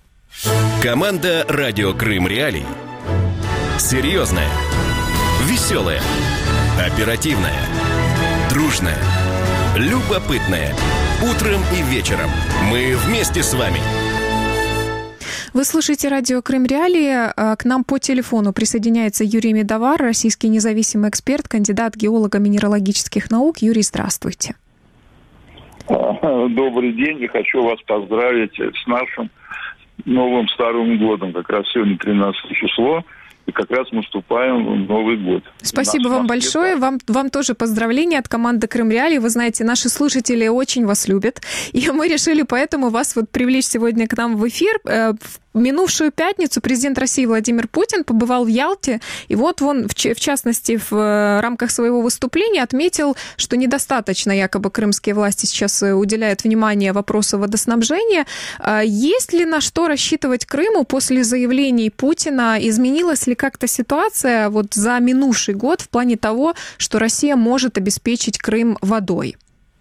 Команда «Радио Крым Реалии». Серьезная, веселая, оперативная, дружная, любопытная. Утром и вечером мы вместе с вами. Вы слушаете радио Крым Реалии. К нам по телефону присоединяется Юрий Медовар, российский независимый эксперт, кандидат геолого-минералогических наук. Юрий, здравствуйте. Добрый день. И хочу вас поздравить с нашим новым старым годом. Как раз сегодня тринадцатое число. И как раз мы вступаем в Новый год. Спасибо вам большое. Вам, вам тоже поздравления от команды Крым Реалии. Вы знаете, наши слушатели очень вас любят. И мы решили поэтому вас вот привлечь сегодня к нам в эфир. В минувшую пятницу президент России Владимир Путин побывал в Ялте. И вот он, в частности, в рамках своего выступления отметил, что недостаточно якобы крымские власти сейчас уделяют внимание вопросу водоснабжения. Есть ли на что рассчитывать Крыму после заявлений Путина? Изменилась ли как-то ситуация вот за минувший год в плане того, что Россия может обеспечить Крым водой?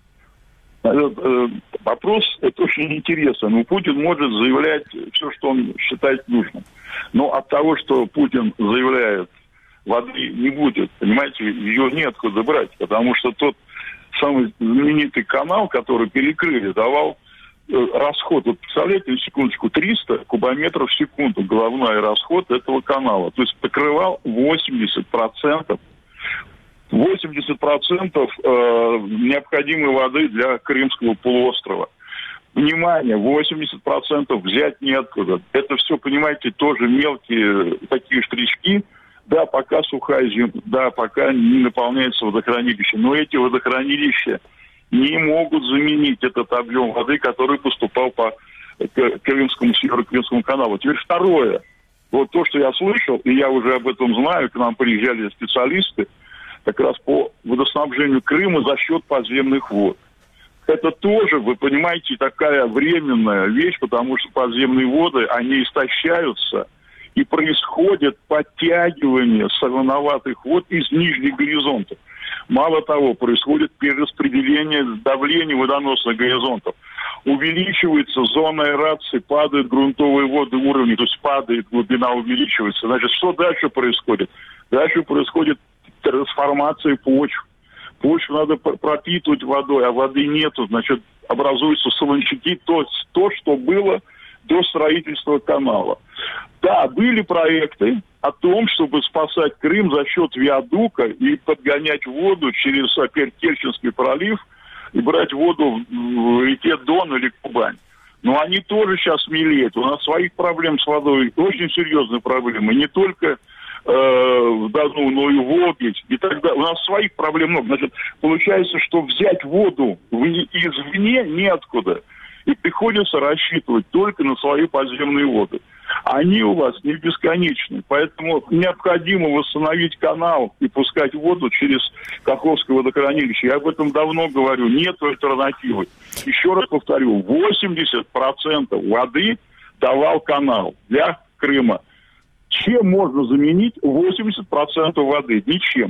Вопрос это очень интересный. Ну, Путин может заявлять все, что он считает нужным. Но от того, что Путин заявляет, воды не будет, понимаете, ее неоткуда брать. Потому что тот самый знаменитый канал, который перекрыли, давал расход. Вот представляете, на секундочку, триста кубометров в секунду головной расход этого канала. То есть покрывал восемьдесят процентов восемьдесят процентов э, необходимой воды для Крымского полуострова. Внимание, восемьдесят процентов взять неоткуда. Это все, понимаете, тоже мелкие такие штрички. Да, пока сухая зима, да, пока не наполняется водохранилище. Но эти водохранилища не могут заменить этот объем воды, который поступал по Крымскому, Северо-Крымскому каналу. Теперь второе. Вот то, что я слышал, и я уже об этом знаю, к нам приезжали специалисты, как раз по водоснабжению Крыма за счет подземных вод. Это тоже, вы понимаете, такая временная вещь, потому что подземные воды, они истощаются, и происходит подтягивание солоноватых вод из нижних горизонтов. Мало того, происходит перераспределение давления водоносных горизонтов. увеличивается зона аэрации, падают грунтовые воды уровни, то есть падает глубина, увеличивается. Значит, что дальше происходит? Дальше происходит трансформация почв. Почву надо пропитывать водой, а воды нету, значит, образуются солончаки, то, то, что было до строительства канала. Да, были проекты о том, чтобы спасать Крым за счет виадука и подгонять воду через, опять, Керченский пролив и брать воду в реке Дон или Кубань. Но они тоже сейчас мелеют. У нас своих проблем с водой, очень серьезные проблемы. Не только э, в Дону, но и в Волге. И тогда у нас своих проблем много. Значит, получается, что взять воду извне неоткуда. И приходится рассчитывать только на свои подземные воды. Они у вас не бесконечны. Поэтому необходимо восстановить канал и пускать воду через Каховское водохранилище. Я об этом давно говорю. Нет альтернативы. Еще раз повторю. восемьдесят процентов воды давал канал для Крыма. Чем можно заменить восемьдесят процентов воды? Ничем.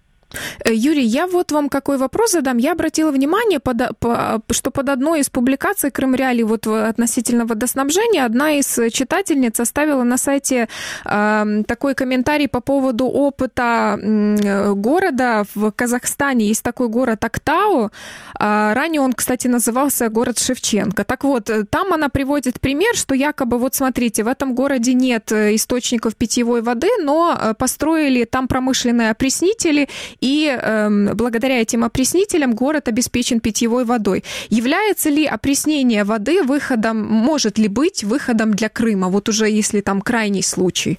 Юрий, я вот вам какой вопрос задам. Я обратила внимание, под, по, что под одной из публикаций Крым Реалии вот относительно водоснабжения одна из читательниц оставила на сайте э, такой комментарий по поводу опыта э, города в Казахстане. Есть такой город Актау. Э, ранее он, кстати, назывался город Шевченко. Так вот, там она приводит пример, что якобы, вот смотрите, в этом городе нет источников питьевой воды, но построили там промышленные опреснители, и э, благодаря этим опреснителям город обеспечен питьевой водой. Является ли опреснение воды выходом, может ли быть выходом для Крыма, вот уже если там крайний случай?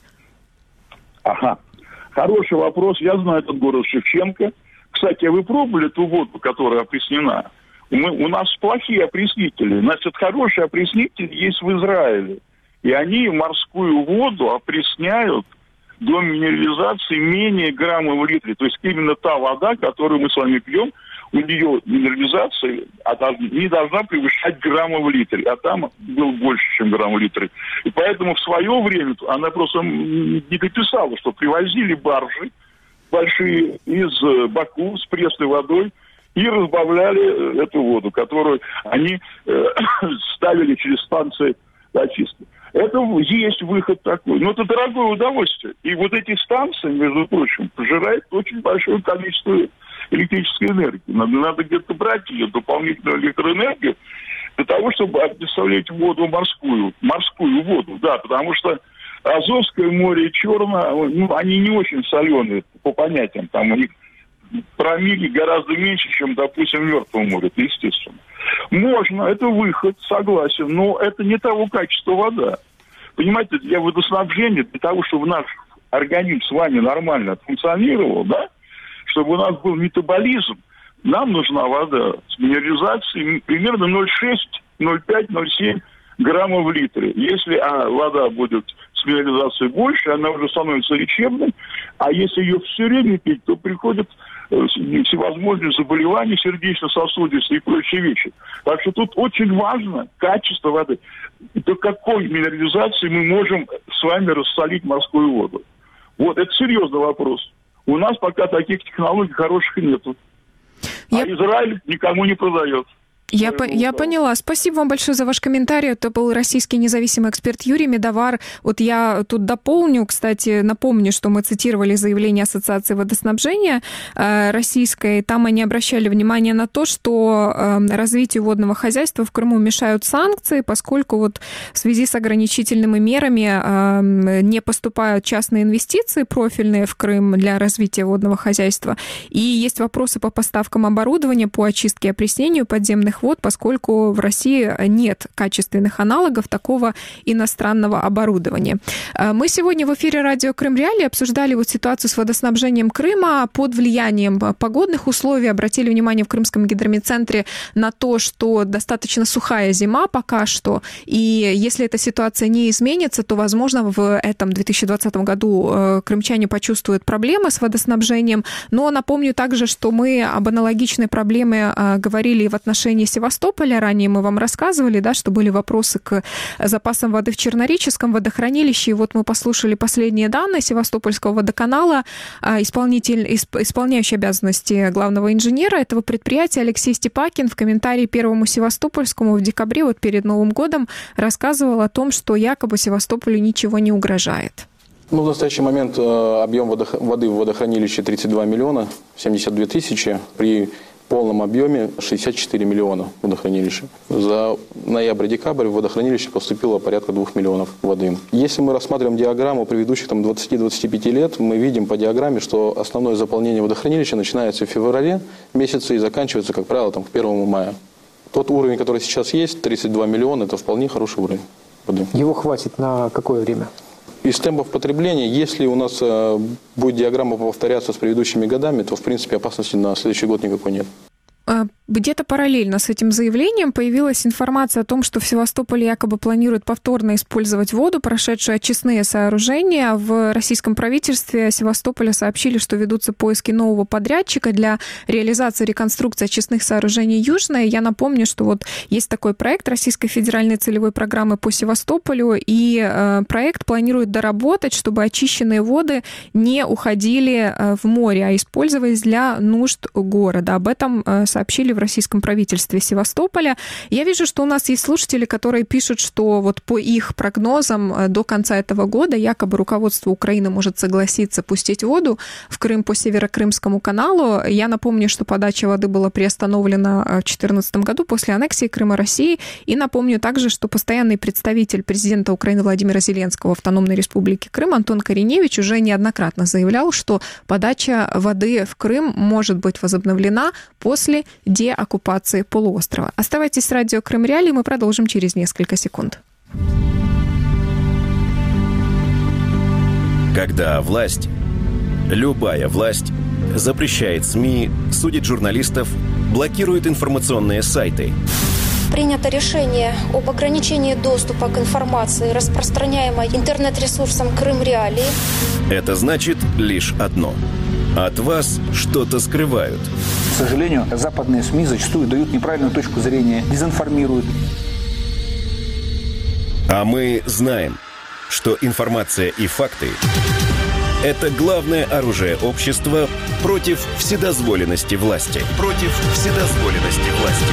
Ага, хороший вопрос. Я знаю этот город Шевченко. Кстати, а вы пробовали ту воду, которая опреснена? Мы, у нас плохие опреснители. Значит, хорошие опреснители есть в Израиле. И они морскую воду опресняют до минерализации менее грамма в литре. То есть именно та вода, которую мы с вами пьем, у нее минерализация не должна превышать грамма в литре. А там был больше, чем грамм в литре. И поэтому в свое время она просто не дописала, что привозили баржи большие из Баку с пресной водой и разбавляли эту воду, которую они э, ставили через станции очистки. Это есть выход такой. Но это дорогое удовольствие. И вот эти станции, между прочим, пожирают очень большое количество электрической энергии. Надо, надо где-то брать ее, дополнительную электроэнергию, для того, чтобы обеставлять воду морскую. Морскую воду, да, потому что Азовское море и Черное, ну, они не очень соленые, по понятиям. Там у них промилле гораздо меньше, чем, допустим, в Мертвом море, это естественно. Можно, это выход, согласен, но это не того качества вода. Понимаете, для водоснабжения, для того, чтобы наш организм с вами нормально функционировал, да, чтобы у нас был метаболизм, нам нужна вода с минерализацией примерно ноль целых шесть десятых, ноль целых пять десятых, ноль целых семь десятых грамма в литре. Если а, вода будет с минерализацией больше, она уже становится лечебной, а если ее все время пить, то приходят э, всевозможные заболевания сердечно-сосудистые и прочие вещи. Так что тут очень важно качество воды. До какой минерализации мы можем с вами рассолить морскую воду? Вот, это серьезный вопрос. У нас пока таких технологий хороших нету. Я... А Израиль никому не продает. Я, по, я поняла. Спасибо вам большое за ваш комментарий. Это был российский независимый эксперт Юрий Медовар. Вот я тут дополню, кстати, напомню, что мы цитировали заявление Ассоциации водоснабжения э, российской. Там они обращали внимание на то, что э, развитию водного хозяйства в Крыму мешают санкции, поскольку вот в связи с ограничительными мерами э, не поступают частные инвестиции профильные в Крым для развития водного хозяйства. И есть вопросы по поставкам оборудования, по очистке и опреснению подземных вод, поскольку в России нет качественных аналогов такого иностранного оборудования. Мы сегодня в эфире радио Крым Реалии обсуждали вот ситуацию с водоснабжением Крыма под влиянием погодных условий. Обратили внимание в Крымском гидрометцентре на то, что достаточно сухая зима пока что. И если эта ситуация не изменится, то, возможно, в этом две тысячи двадцатом году крымчане почувствуют проблемы с водоснабжением. Но напомню также, что мы об аналогичной проблеме говорили в отношении Севастополя. Ранее мы вам рассказывали, да, что были вопросы к запасам воды в Чернореческом водохранилище. И вот мы послушали последние данные Севастопольского водоканала. Исполнитель, исполняющий обязанности главного инженера этого предприятия Алексей Степакин в комментарии Первому Севастопольскому в декабре, вот перед Новым годом, рассказывал о том, что якобы Севастополю ничего не угрожает. Ну, в настоящий момент объем воды в водохранилище тридцать два миллиона семьдесят две тысячи, при полном объеме шестьдесят четыре миллиона водохранилища. За ноябрь-декабрь в водохранилище поступило порядка двух миллионов воды. Если мы рассматриваем диаграмму предыдущих там, двадцати-двадцати пяти лет, мы видим по диаграмме, что основное заполнение водохранилища начинается в феврале месяце и заканчивается, как правило, там, к первому мая. Тот уровень, который сейчас есть, тридцать два миллиона, это вполне хороший уровень воды. Его хватит на какое время? Из темпов потребления, если у нас э, будет диаграмма повторяться с предыдущими годами, то, в принципе, опасности на следующий год никакой нет. Где-то параллельно с этим заявлением появилась информация о том, что в Севастополе якобы планируют повторно использовать воду, прошедшую очистные сооружения. В российском правительстве Севастополя сообщили, что ведутся поиски нового подрядчика для реализации реконструкции очистных сооружений «Южное». Я напомню, что вот есть такой проект Российской федеральной целевой программы по Севастополю, и э, проект планирует доработать, чтобы очищенные воды не уходили э, в море, а использовались для нужд города. Об этом э, сообщили в российском правительстве Севастополя. Я вижу, что у нас есть слушатели, которые пишут, что вот по их прогнозам до конца этого года якобы руководство Украины может согласиться пустить воду в Крым по Северокрымскому каналу. Я напомню, что подача воды была приостановлена в две тысячи четырнадцатом году после аннексии Крыма России. И напомню также, что постоянный представитель президента Украины Владимира Зеленского в Автономной Республике Крым Антон Кореневич уже неоднократно заявлял, что подача воды в Крым может быть возобновлена после деоккупации полуострова. Оставайтесь с радио Крым Реалии, мы продолжим через несколько секунд. Когда власть, любая власть, запрещает СМИ, судит журналистов, блокирует информационные сайты. Принято решение об ограничении доступа к информации, распространяемой интернет-ресурсом Крым Реалии. Это значит лишь одно. От вас что-то скрывают. К сожалению, западные СМИ зачастую дают неправильную точку зрения, дезинформируют. А мы знаем, что информация и факты – это главное оружие общества против вседозволенности власти. Против вседозволенности власти.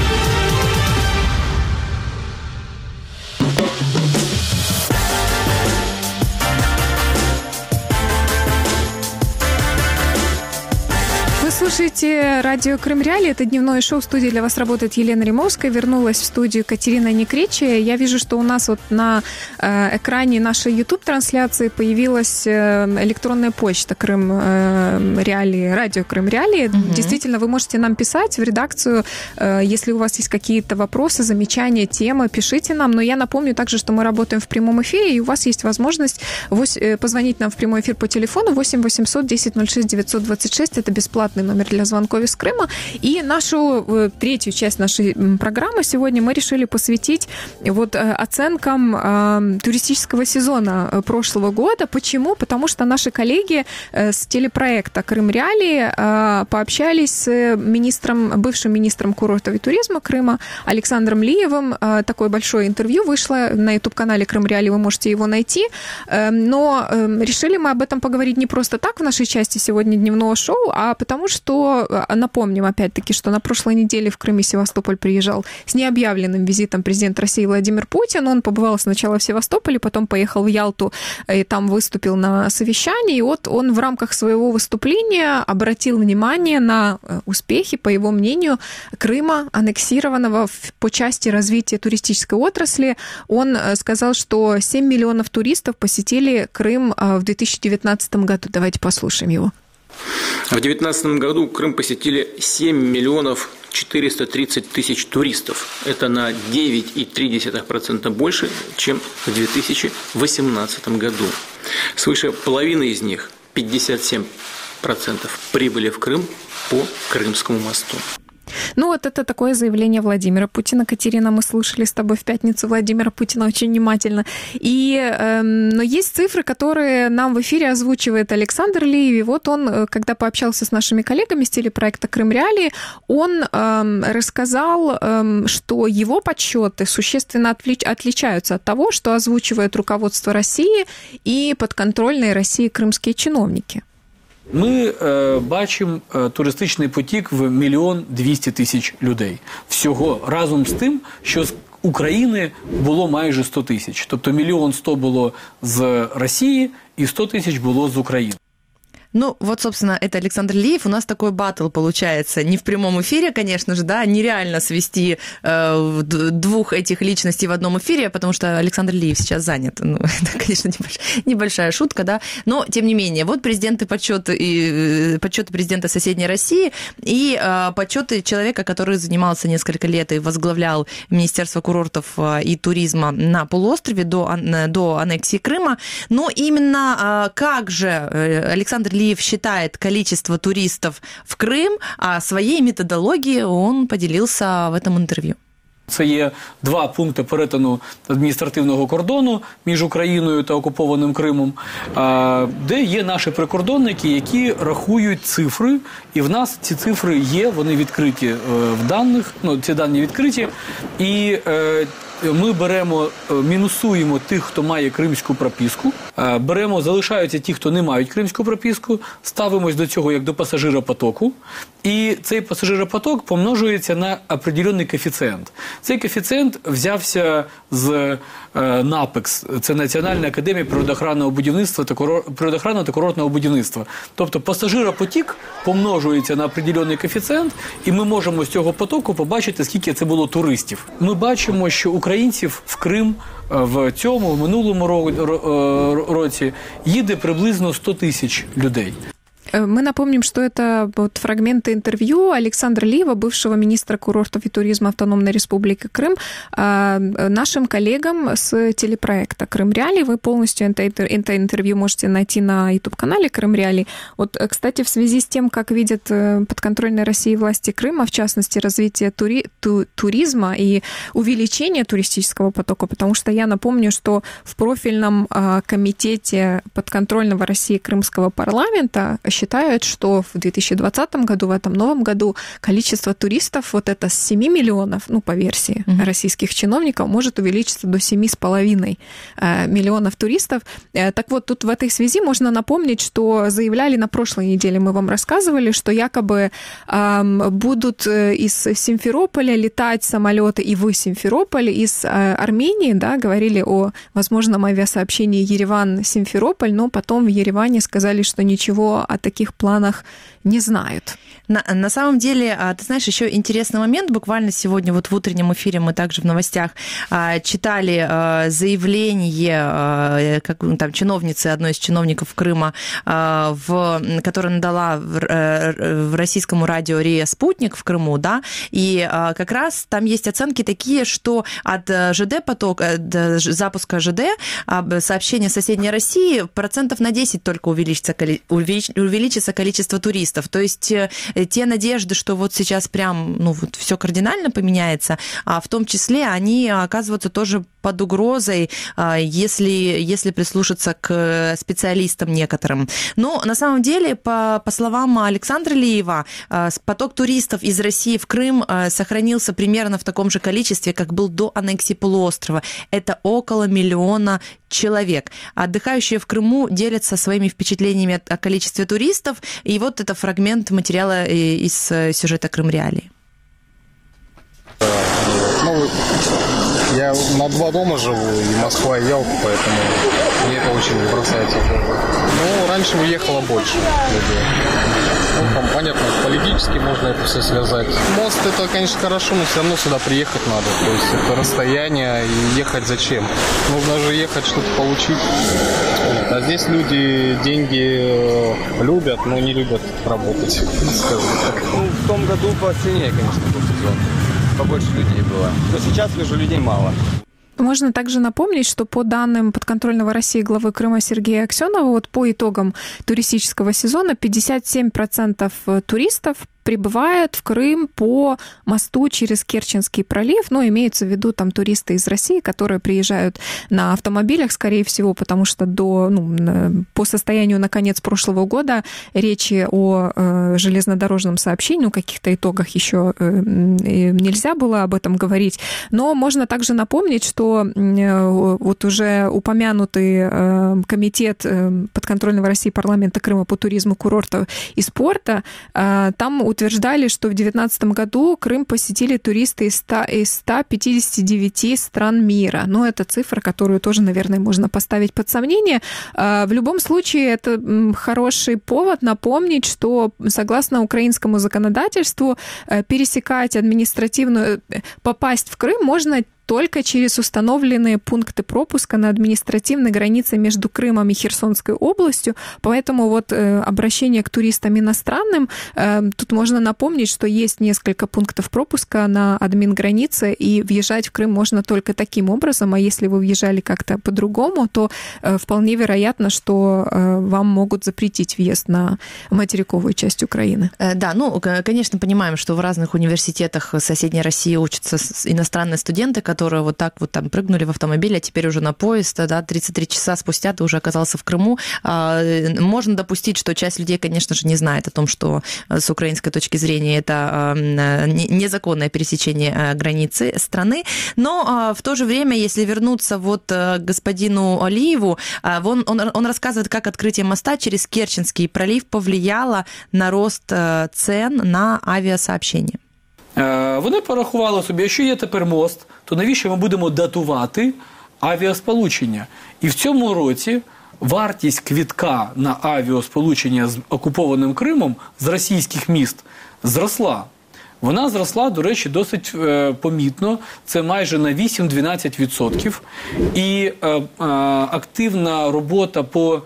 Слушайте радио Крым Реалии. Это дневное шоу. В студии для вас работает Елена Римовская. Вернулась в студию Катерина Некречия. Я вижу, что у нас вот на э, экране нашей YouTube-трансляции появилась э, электронная почта Крым э, Реалии, радио Крым Реалии. Угу. Действительно, вы можете нам писать в редакцию, э, если у вас есть какие-то вопросы, замечания, темы, пишите нам. Но я напомню также, что мы работаем в прямом эфире, и у вас есть возможность вось, э, позвонить нам в прямой эфир по телефону восемь восемьсот десять ноль шесть девятьсот двадцать шесть. Это бесплатный номер для звонков из Крыма. И нашу третью часть нашей программы сегодня мы решили посвятить вот оценкам э, туристического сезона прошлого года. Почему? Потому что наши коллеги э, с телепроекта Крым Реалии э, пообщались с министром, бывшим министром курортов и туризма Крыма Александром Лиевым. Э, такое большое интервью вышло на YouTube-канале Крым Реалии, вы можете его найти. Э, но э, решили мы об этом поговорить не просто так в нашей части сегодня дневного шоу, а потому что напомним, опять-таки, что на прошлой неделе в Крым и Севастополь приезжал с необъявленным визитом президент России Владимир Путин. Он побывал сначала в Севастополе, потом поехал в Ялту и там выступил на совещании. И вот он в рамках своего выступления обратил внимание на успехи, по его мнению, Крыма, аннексированного по части развития туристической отрасли. Он сказал, что семь миллионов туристов посетили Крым в две тысячи девятнадцатом году. Давайте послушаем его. В две тысячи девятнадцатом году Крым посетили семь миллионов четыреста тридцать тысяч туристов. Это на девять целых три десятых процента больше, чем в две тысячи восемнадцатом году. Свыше половины из них, пятьдесят семь процентов, прибыли в Крым по Крымскому мосту. Ну, вот это такое заявление Владимира Путина. Катерина, мы слушали с тобой в пятницу Владимира Путина очень внимательно. И, э, но есть цифры, которые нам в эфире озвучивает Александр Лиев. И вот он, когда пообщался с нашими коллегами с телепроекта «Крым Реалии», он э, рассказал, э, что его подсчеты существенно отлич- отличаются от того, что озвучивает руководство России и подконтрольные России крымские чиновники. Ми е, бачимо е, туристичний потік в мільйон двісті тисяч людей. Всього разом з тим, що з України було майже сто тисяч. Тобто мільйон сто було з Росії і сто тисяч було з України. Ну, вот, собственно, это Александр Лиев. У нас такой баттл получается. Не в прямом эфире, конечно же, да, нереально свести э, двух этих личностей в одном эфире, потому что Александр Лиев сейчас занят. Ну, это, конечно, небольшая, небольшая шутка, да. Но, тем не менее, вот президенты подсчеты, и, подсчеты президента соседней России и э, подсчеты человека, который занимался несколько лет и возглавлял Министерство курортов и туризма на полуострове до, до аннексии Крыма. Но именно э, как же Александр Лиев считает количество туристов в Крым, а своей методологией он поделился в этом интервью. Це є два пункти перетину адміністративного кордону між Україною та окупованим Кримом, де є наші прикордонники, які рахують цифри, і в нас ці цифри є, вони відкриті в даних, ну, ці дані відкриті, і ми беремо, мінусуємо тих, хто має кримську прописку, беремо, залишаються ті, хто не мають кримську прописку, ставимось до цього як до пасажиропотоку, і цей пасажиропоток помножується на определенний коефіцієнт. Цей коефіцієнт взявся з НАПЕКС, це Національна академія природоохоронного будівництва та природоохоронного та курортного будівництва. Тобто пасажиропотік помножується на определенний коефіцієнт, і ми можемо з цього потоку побачити, скільки це було туристів. Ми бачимо, що українців в Крим в цьому, в минулому році їде приблизно сто тисяч людей. Мы напомним, что это вот фрагменты интервью Александра Лиева, бывшего министра курортов и туризма Автономной Республики Крым, нашим коллегам с телепроекта «Крым Реалии». Вы полностью это, это интервью можете найти на YouTube-канале «Крым Реалии». Вот, кстати, в связи с тем, как видят подконтрольные России власти Крыма, в частности, развитие тури, ту, туризма и увеличение туристического потока, потому что я напомню, что в профильном комитете подконтрольного России Крымского парламента считают, что в две тысячи двадцатом году, в этом новом году, количество туристов, вот это с семи миллионов, ну, по версии mm-hmm. российских чиновников, может увеличиться до семи с половиной миллионов туристов. Так вот, тут в этой связи можно напомнить, что заявляли на прошлой неделе, мы вам рассказывали, что якобы э, будут из Симферополя летать самолеты и в Симферополь, из э, Армении, да, говорили о возможном авиасообщении Ереван-Симферополь, но потом в Ереване сказали, что ничего о таких планах не знают. На, на самом деле, ты знаешь, еще интересный момент. Буквально сегодня вот в утреннем эфире мы также в новостях читали заявление как, там, чиновницы, одной из чиновников Крыма, в, которая надала в российскому радио РИА «Спутник» в Крыму, да, и как раз там есть оценки такие, что от ЖД-потока, от запуска ЖД, сообщения соседней России процентов на десять только увеличится, увеличится количество туристов. То есть те надежды, что вот сейчас прям, ну, вот все кардинально поменяется, а в том числе они оказываются тоже под угрозой, если, если прислушаться к специалистам некоторым. Но на самом деле, по, по словам Александра Лиева, поток туристов из России в Крым сохранился примерно в таком же количестве, как был до аннексии полуострова. Это около миллиона человек. Отдыхающие в Крыму делятся своими впечатлениями о количестве туристов. И вот это фрагмент материала из сюжета «Крым Реалии». Ну, я на два дома живу, и Москва, и Ялта, поэтому мне это очень бросается в глаза. Ну, раньше уехало больше людей. Ну, там, понятно, политически можно это все связать. Мост, это, конечно, хорошо, но все равно сюда приехать надо. То есть это расстояние, и ехать зачем? Нужно же ехать, что-то получить. А здесь люди деньги любят, но не любят работать, скажем так. Ну, в том году посильнее, конечно, был сезон. Побольше людей было. Но сейчас вижу, людей мало. Можно также напомнить, что по данным подконтрольного России главы Крыма Сергея Аксёнова, вот по итогам туристического сезона пятьдесят семь процентов туристов прибывают в Крым по мосту через Керченский пролив. Ну, имеется в виду там туристы из России, которые приезжают на автомобилях, скорее всего, потому что до, ну, по состоянию на конец прошлого года речи о э, железнодорожном сообщении, о каких-то итогах еще э, нельзя было об этом говорить. Но можно также напомнить, что э, вот уже упомянутый э, комитет э, подконтрольного России парламента Крыма по туризму, курорту и спорта, э, там утверждали, что в две тысячи девятнадцатом году Крым посетили туристы из ста пятидесяти девяти стран мира. Но это цифра, которую тоже, наверное, можно поставить под сомнение. В любом случае, это хороший повод напомнить, что согласно украинскому законодательству пересекать административную, попасть в Крым можно только через установленные пункты пропуска на административной границе между Крымом и Херсонской областью. Поэтому вот э, обращение к туристам иностранным, э, тут можно напомнить, что есть несколько пунктов пропуска на админгранице, и въезжать в Крым можно только таким образом, а если вы въезжали как-то по-другому, то э, вполне вероятно, что э, вам могут запретить въезд на материковую часть Украины. Э, да, ну, конечно, понимаем, что в разных университетах соседней России учатся иностранные студенты, которые вот так вот там прыгнули в автомобиль, а теперь уже на поезд, да, тридцать три часа спустя ты уже оказался в Крыму. Можно допустить, что часть людей, конечно же, не знает о том, что с украинской точки зрения это незаконное пересечение границы страны, но в то же время, если вернуться вот к господину Алиеву, он, он, он рассказывает, как открытие моста через Керченский пролив повлияло на рост цен на авиасообщение. Вони порахували собі, якщо є тепер мост, то навіщо ми будемо датувати авіасполучення? І в цьому році вартість квитка на авіасполучення з окупованим Кримом з російських міст зросла. Вона зросла, до речі, досить е, помітно, це майже на вісім-дванадцять відсотків. І е, е, активна робота по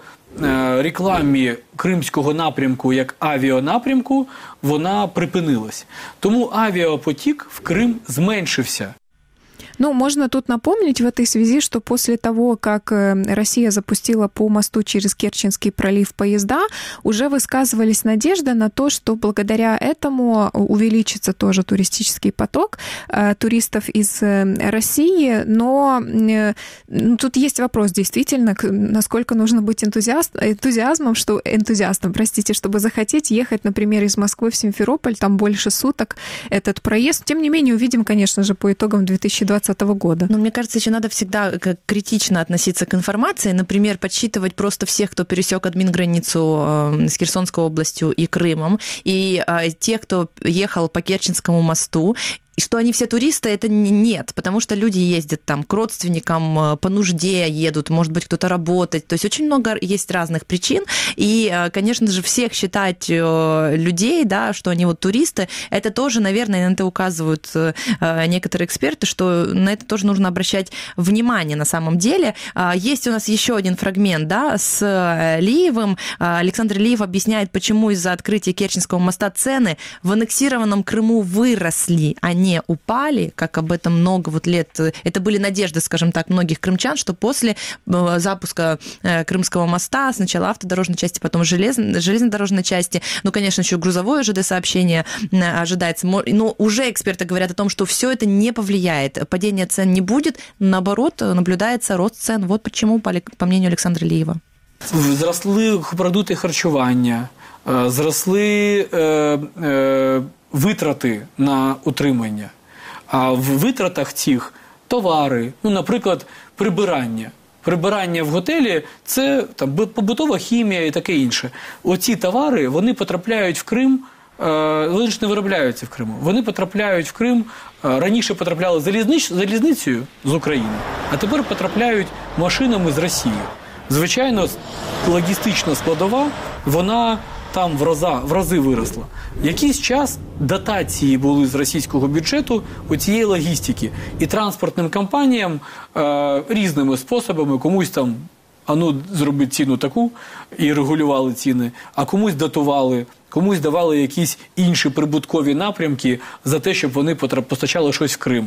рекламі кримського напрямку як авіанапрямку, вона припинилась. Тому авіапотік в Крим зменшився. Ну, можно тут напомнить в этой связи, что после того, как Россия запустила по мосту через Керченский пролив поезда, уже высказывались надежды на то, что благодаря этому увеличится тоже туристический поток э, туристов из России. Но э, тут есть вопрос, действительно, насколько нужно быть энтузиаст, энтузиазмом, что, энтузиастом, простите, чтобы захотеть ехать, например, из Москвы в Симферополь, там больше суток этот проезд. Тем не менее, увидим, конечно же, по итогам две тысячи двадцатого года. Но мне кажется, еще надо всегда критично относиться к информации. Например, подсчитывать просто всех, кто пересек админграницу с Херсонской областью и Крымом, и тех, кто ехал по Керченскому мосту. И что они все туристы, это нет, потому что люди ездят там к родственникам, по нужде едут, может быть, кто-то работать. То есть очень много есть разных причин. И, конечно же, всех считать людей, да, что они вот туристы, это тоже, наверное, на это указывают некоторые эксперты, что на это тоже нужно обращать внимание на самом деле. Есть у нас еще один фрагмент, да, с Лиевым. Александр Лиев объясняет, почему из-за открытия Керченского моста цены в аннексированном Крыму выросли, а не не упали, как об этом много вот лет. Это были надежды, скажем так, многих крымчан, что после запуска Крымского моста сначала автодорожной части, потом железно, железнодорожной части, ну, конечно, еще грузовое ЖД-сообщение ожидается. Но уже эксперты говорят о том, что все это не повлияет. Падения цен не будет, наоборот, наблюдается рост цен. Вот почему, по мнению Александра Лиева. Зросли продукти харчування, зросли е, е, витрати на утримання. А в витратах цих товари, ну, наприклад, прибирання. Прибирання в готелі – це там, побутова хімія і таке інше. Оці товари, вони потрапляють в Крим, вони ж не виробляються в Криму. Вони потрапляють в Крим, раніше потрапляли залізниць, залізницею з України, а тепер потрапляють машинами з Росії. Звичайно, логістична складова, вона там в, раза, в рази виросла. Якийсь час дотації були з російського бюджету у цієї логістики. І транспортним компаніям е, різними способами, комусь там, а ну, зробити ціну таку, і регулювали ціни, а комусь датували, комусь давали якісь інші прибуткові напрямки за те, щоб вони постачали щось в Крим.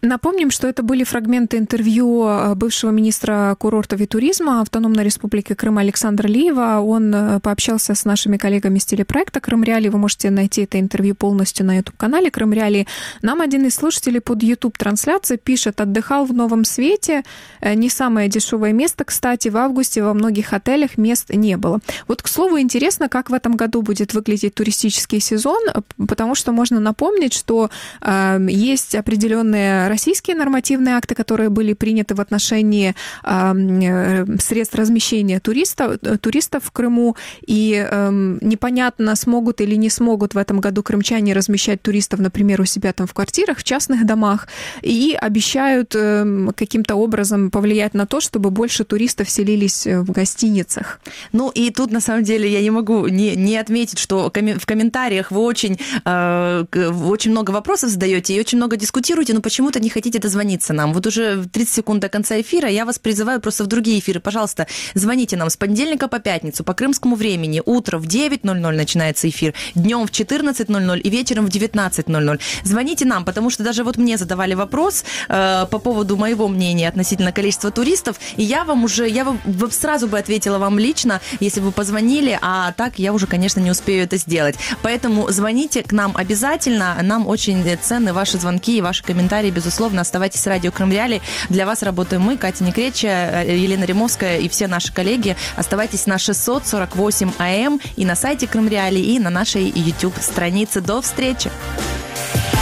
Напомним, что это были фрагменты интервью бывшего министра курортов и туризма Автономной Республики Крым Александра Лиева. Он пообщался с нашими коллегами с телепроекта «Крым Реалии». Вы можете найти это интервью полностью на YouTube-канале «Крым Реалии». Нам один из слушателей под YouTube-трансляцией пишет: «Отдыхал в Новом Свете. Не самое дешевое место, кстати. В августе во многих отелях мест не было». Вот, к слову, интересно, как в этом году будет выглядеть туристический сезон, потому что можно напомнить, что э, есть определенные российские нормативные акты, которые были приняты в отношении э, средств размещения туристов, туристов в Крыму, и э, непонятно, смогут или не смогут в этом году крымчане размещать туристов, например, у себя там в квартирах, в частных домах, и обещают э, каким-то образом повлиять на то, чтобы больше туристов селились в гостиницах. Ну и тут, на самом деле, я не могу не, не отметить, что в комментариях вы очень, э, очень много вопросов задаете и очень много дискутируете, но почему-то не хотите дозвониться нам. Вот уже тридцать секунд до конца эфира, я вас призываю просто в другие эфиры. Пожалуйста, звоните нам с понедельника по пятницу по крымскому времени. Утром в девять ноль ноль начинается эфир, днем в четырнадцать ноль ноль и вечером в девятнадцать ноль ноль. Звоните нам, потому что даже вот мне задавали вопрос э, по поводу моего мнения относительно количества туристов, и я вам уже, я вам сразу бы ответила вам лично, если бы вы позвонили, а так я уже, конечно, не успею это сделать. Поэтому звоните к нам обязательно, нам очень ценны ваши звонки и ваши комментарии, безусловно. Оставайтесь с радио Крым Реалии. Для вас работаем мы, Катя Некреча, Елена Римовская и все наши коллеги. Оставайтесь на шестьсот сорок восемь эй эм и на сайте Крым Реалии, и на нашей YouTube-странице. До встречи!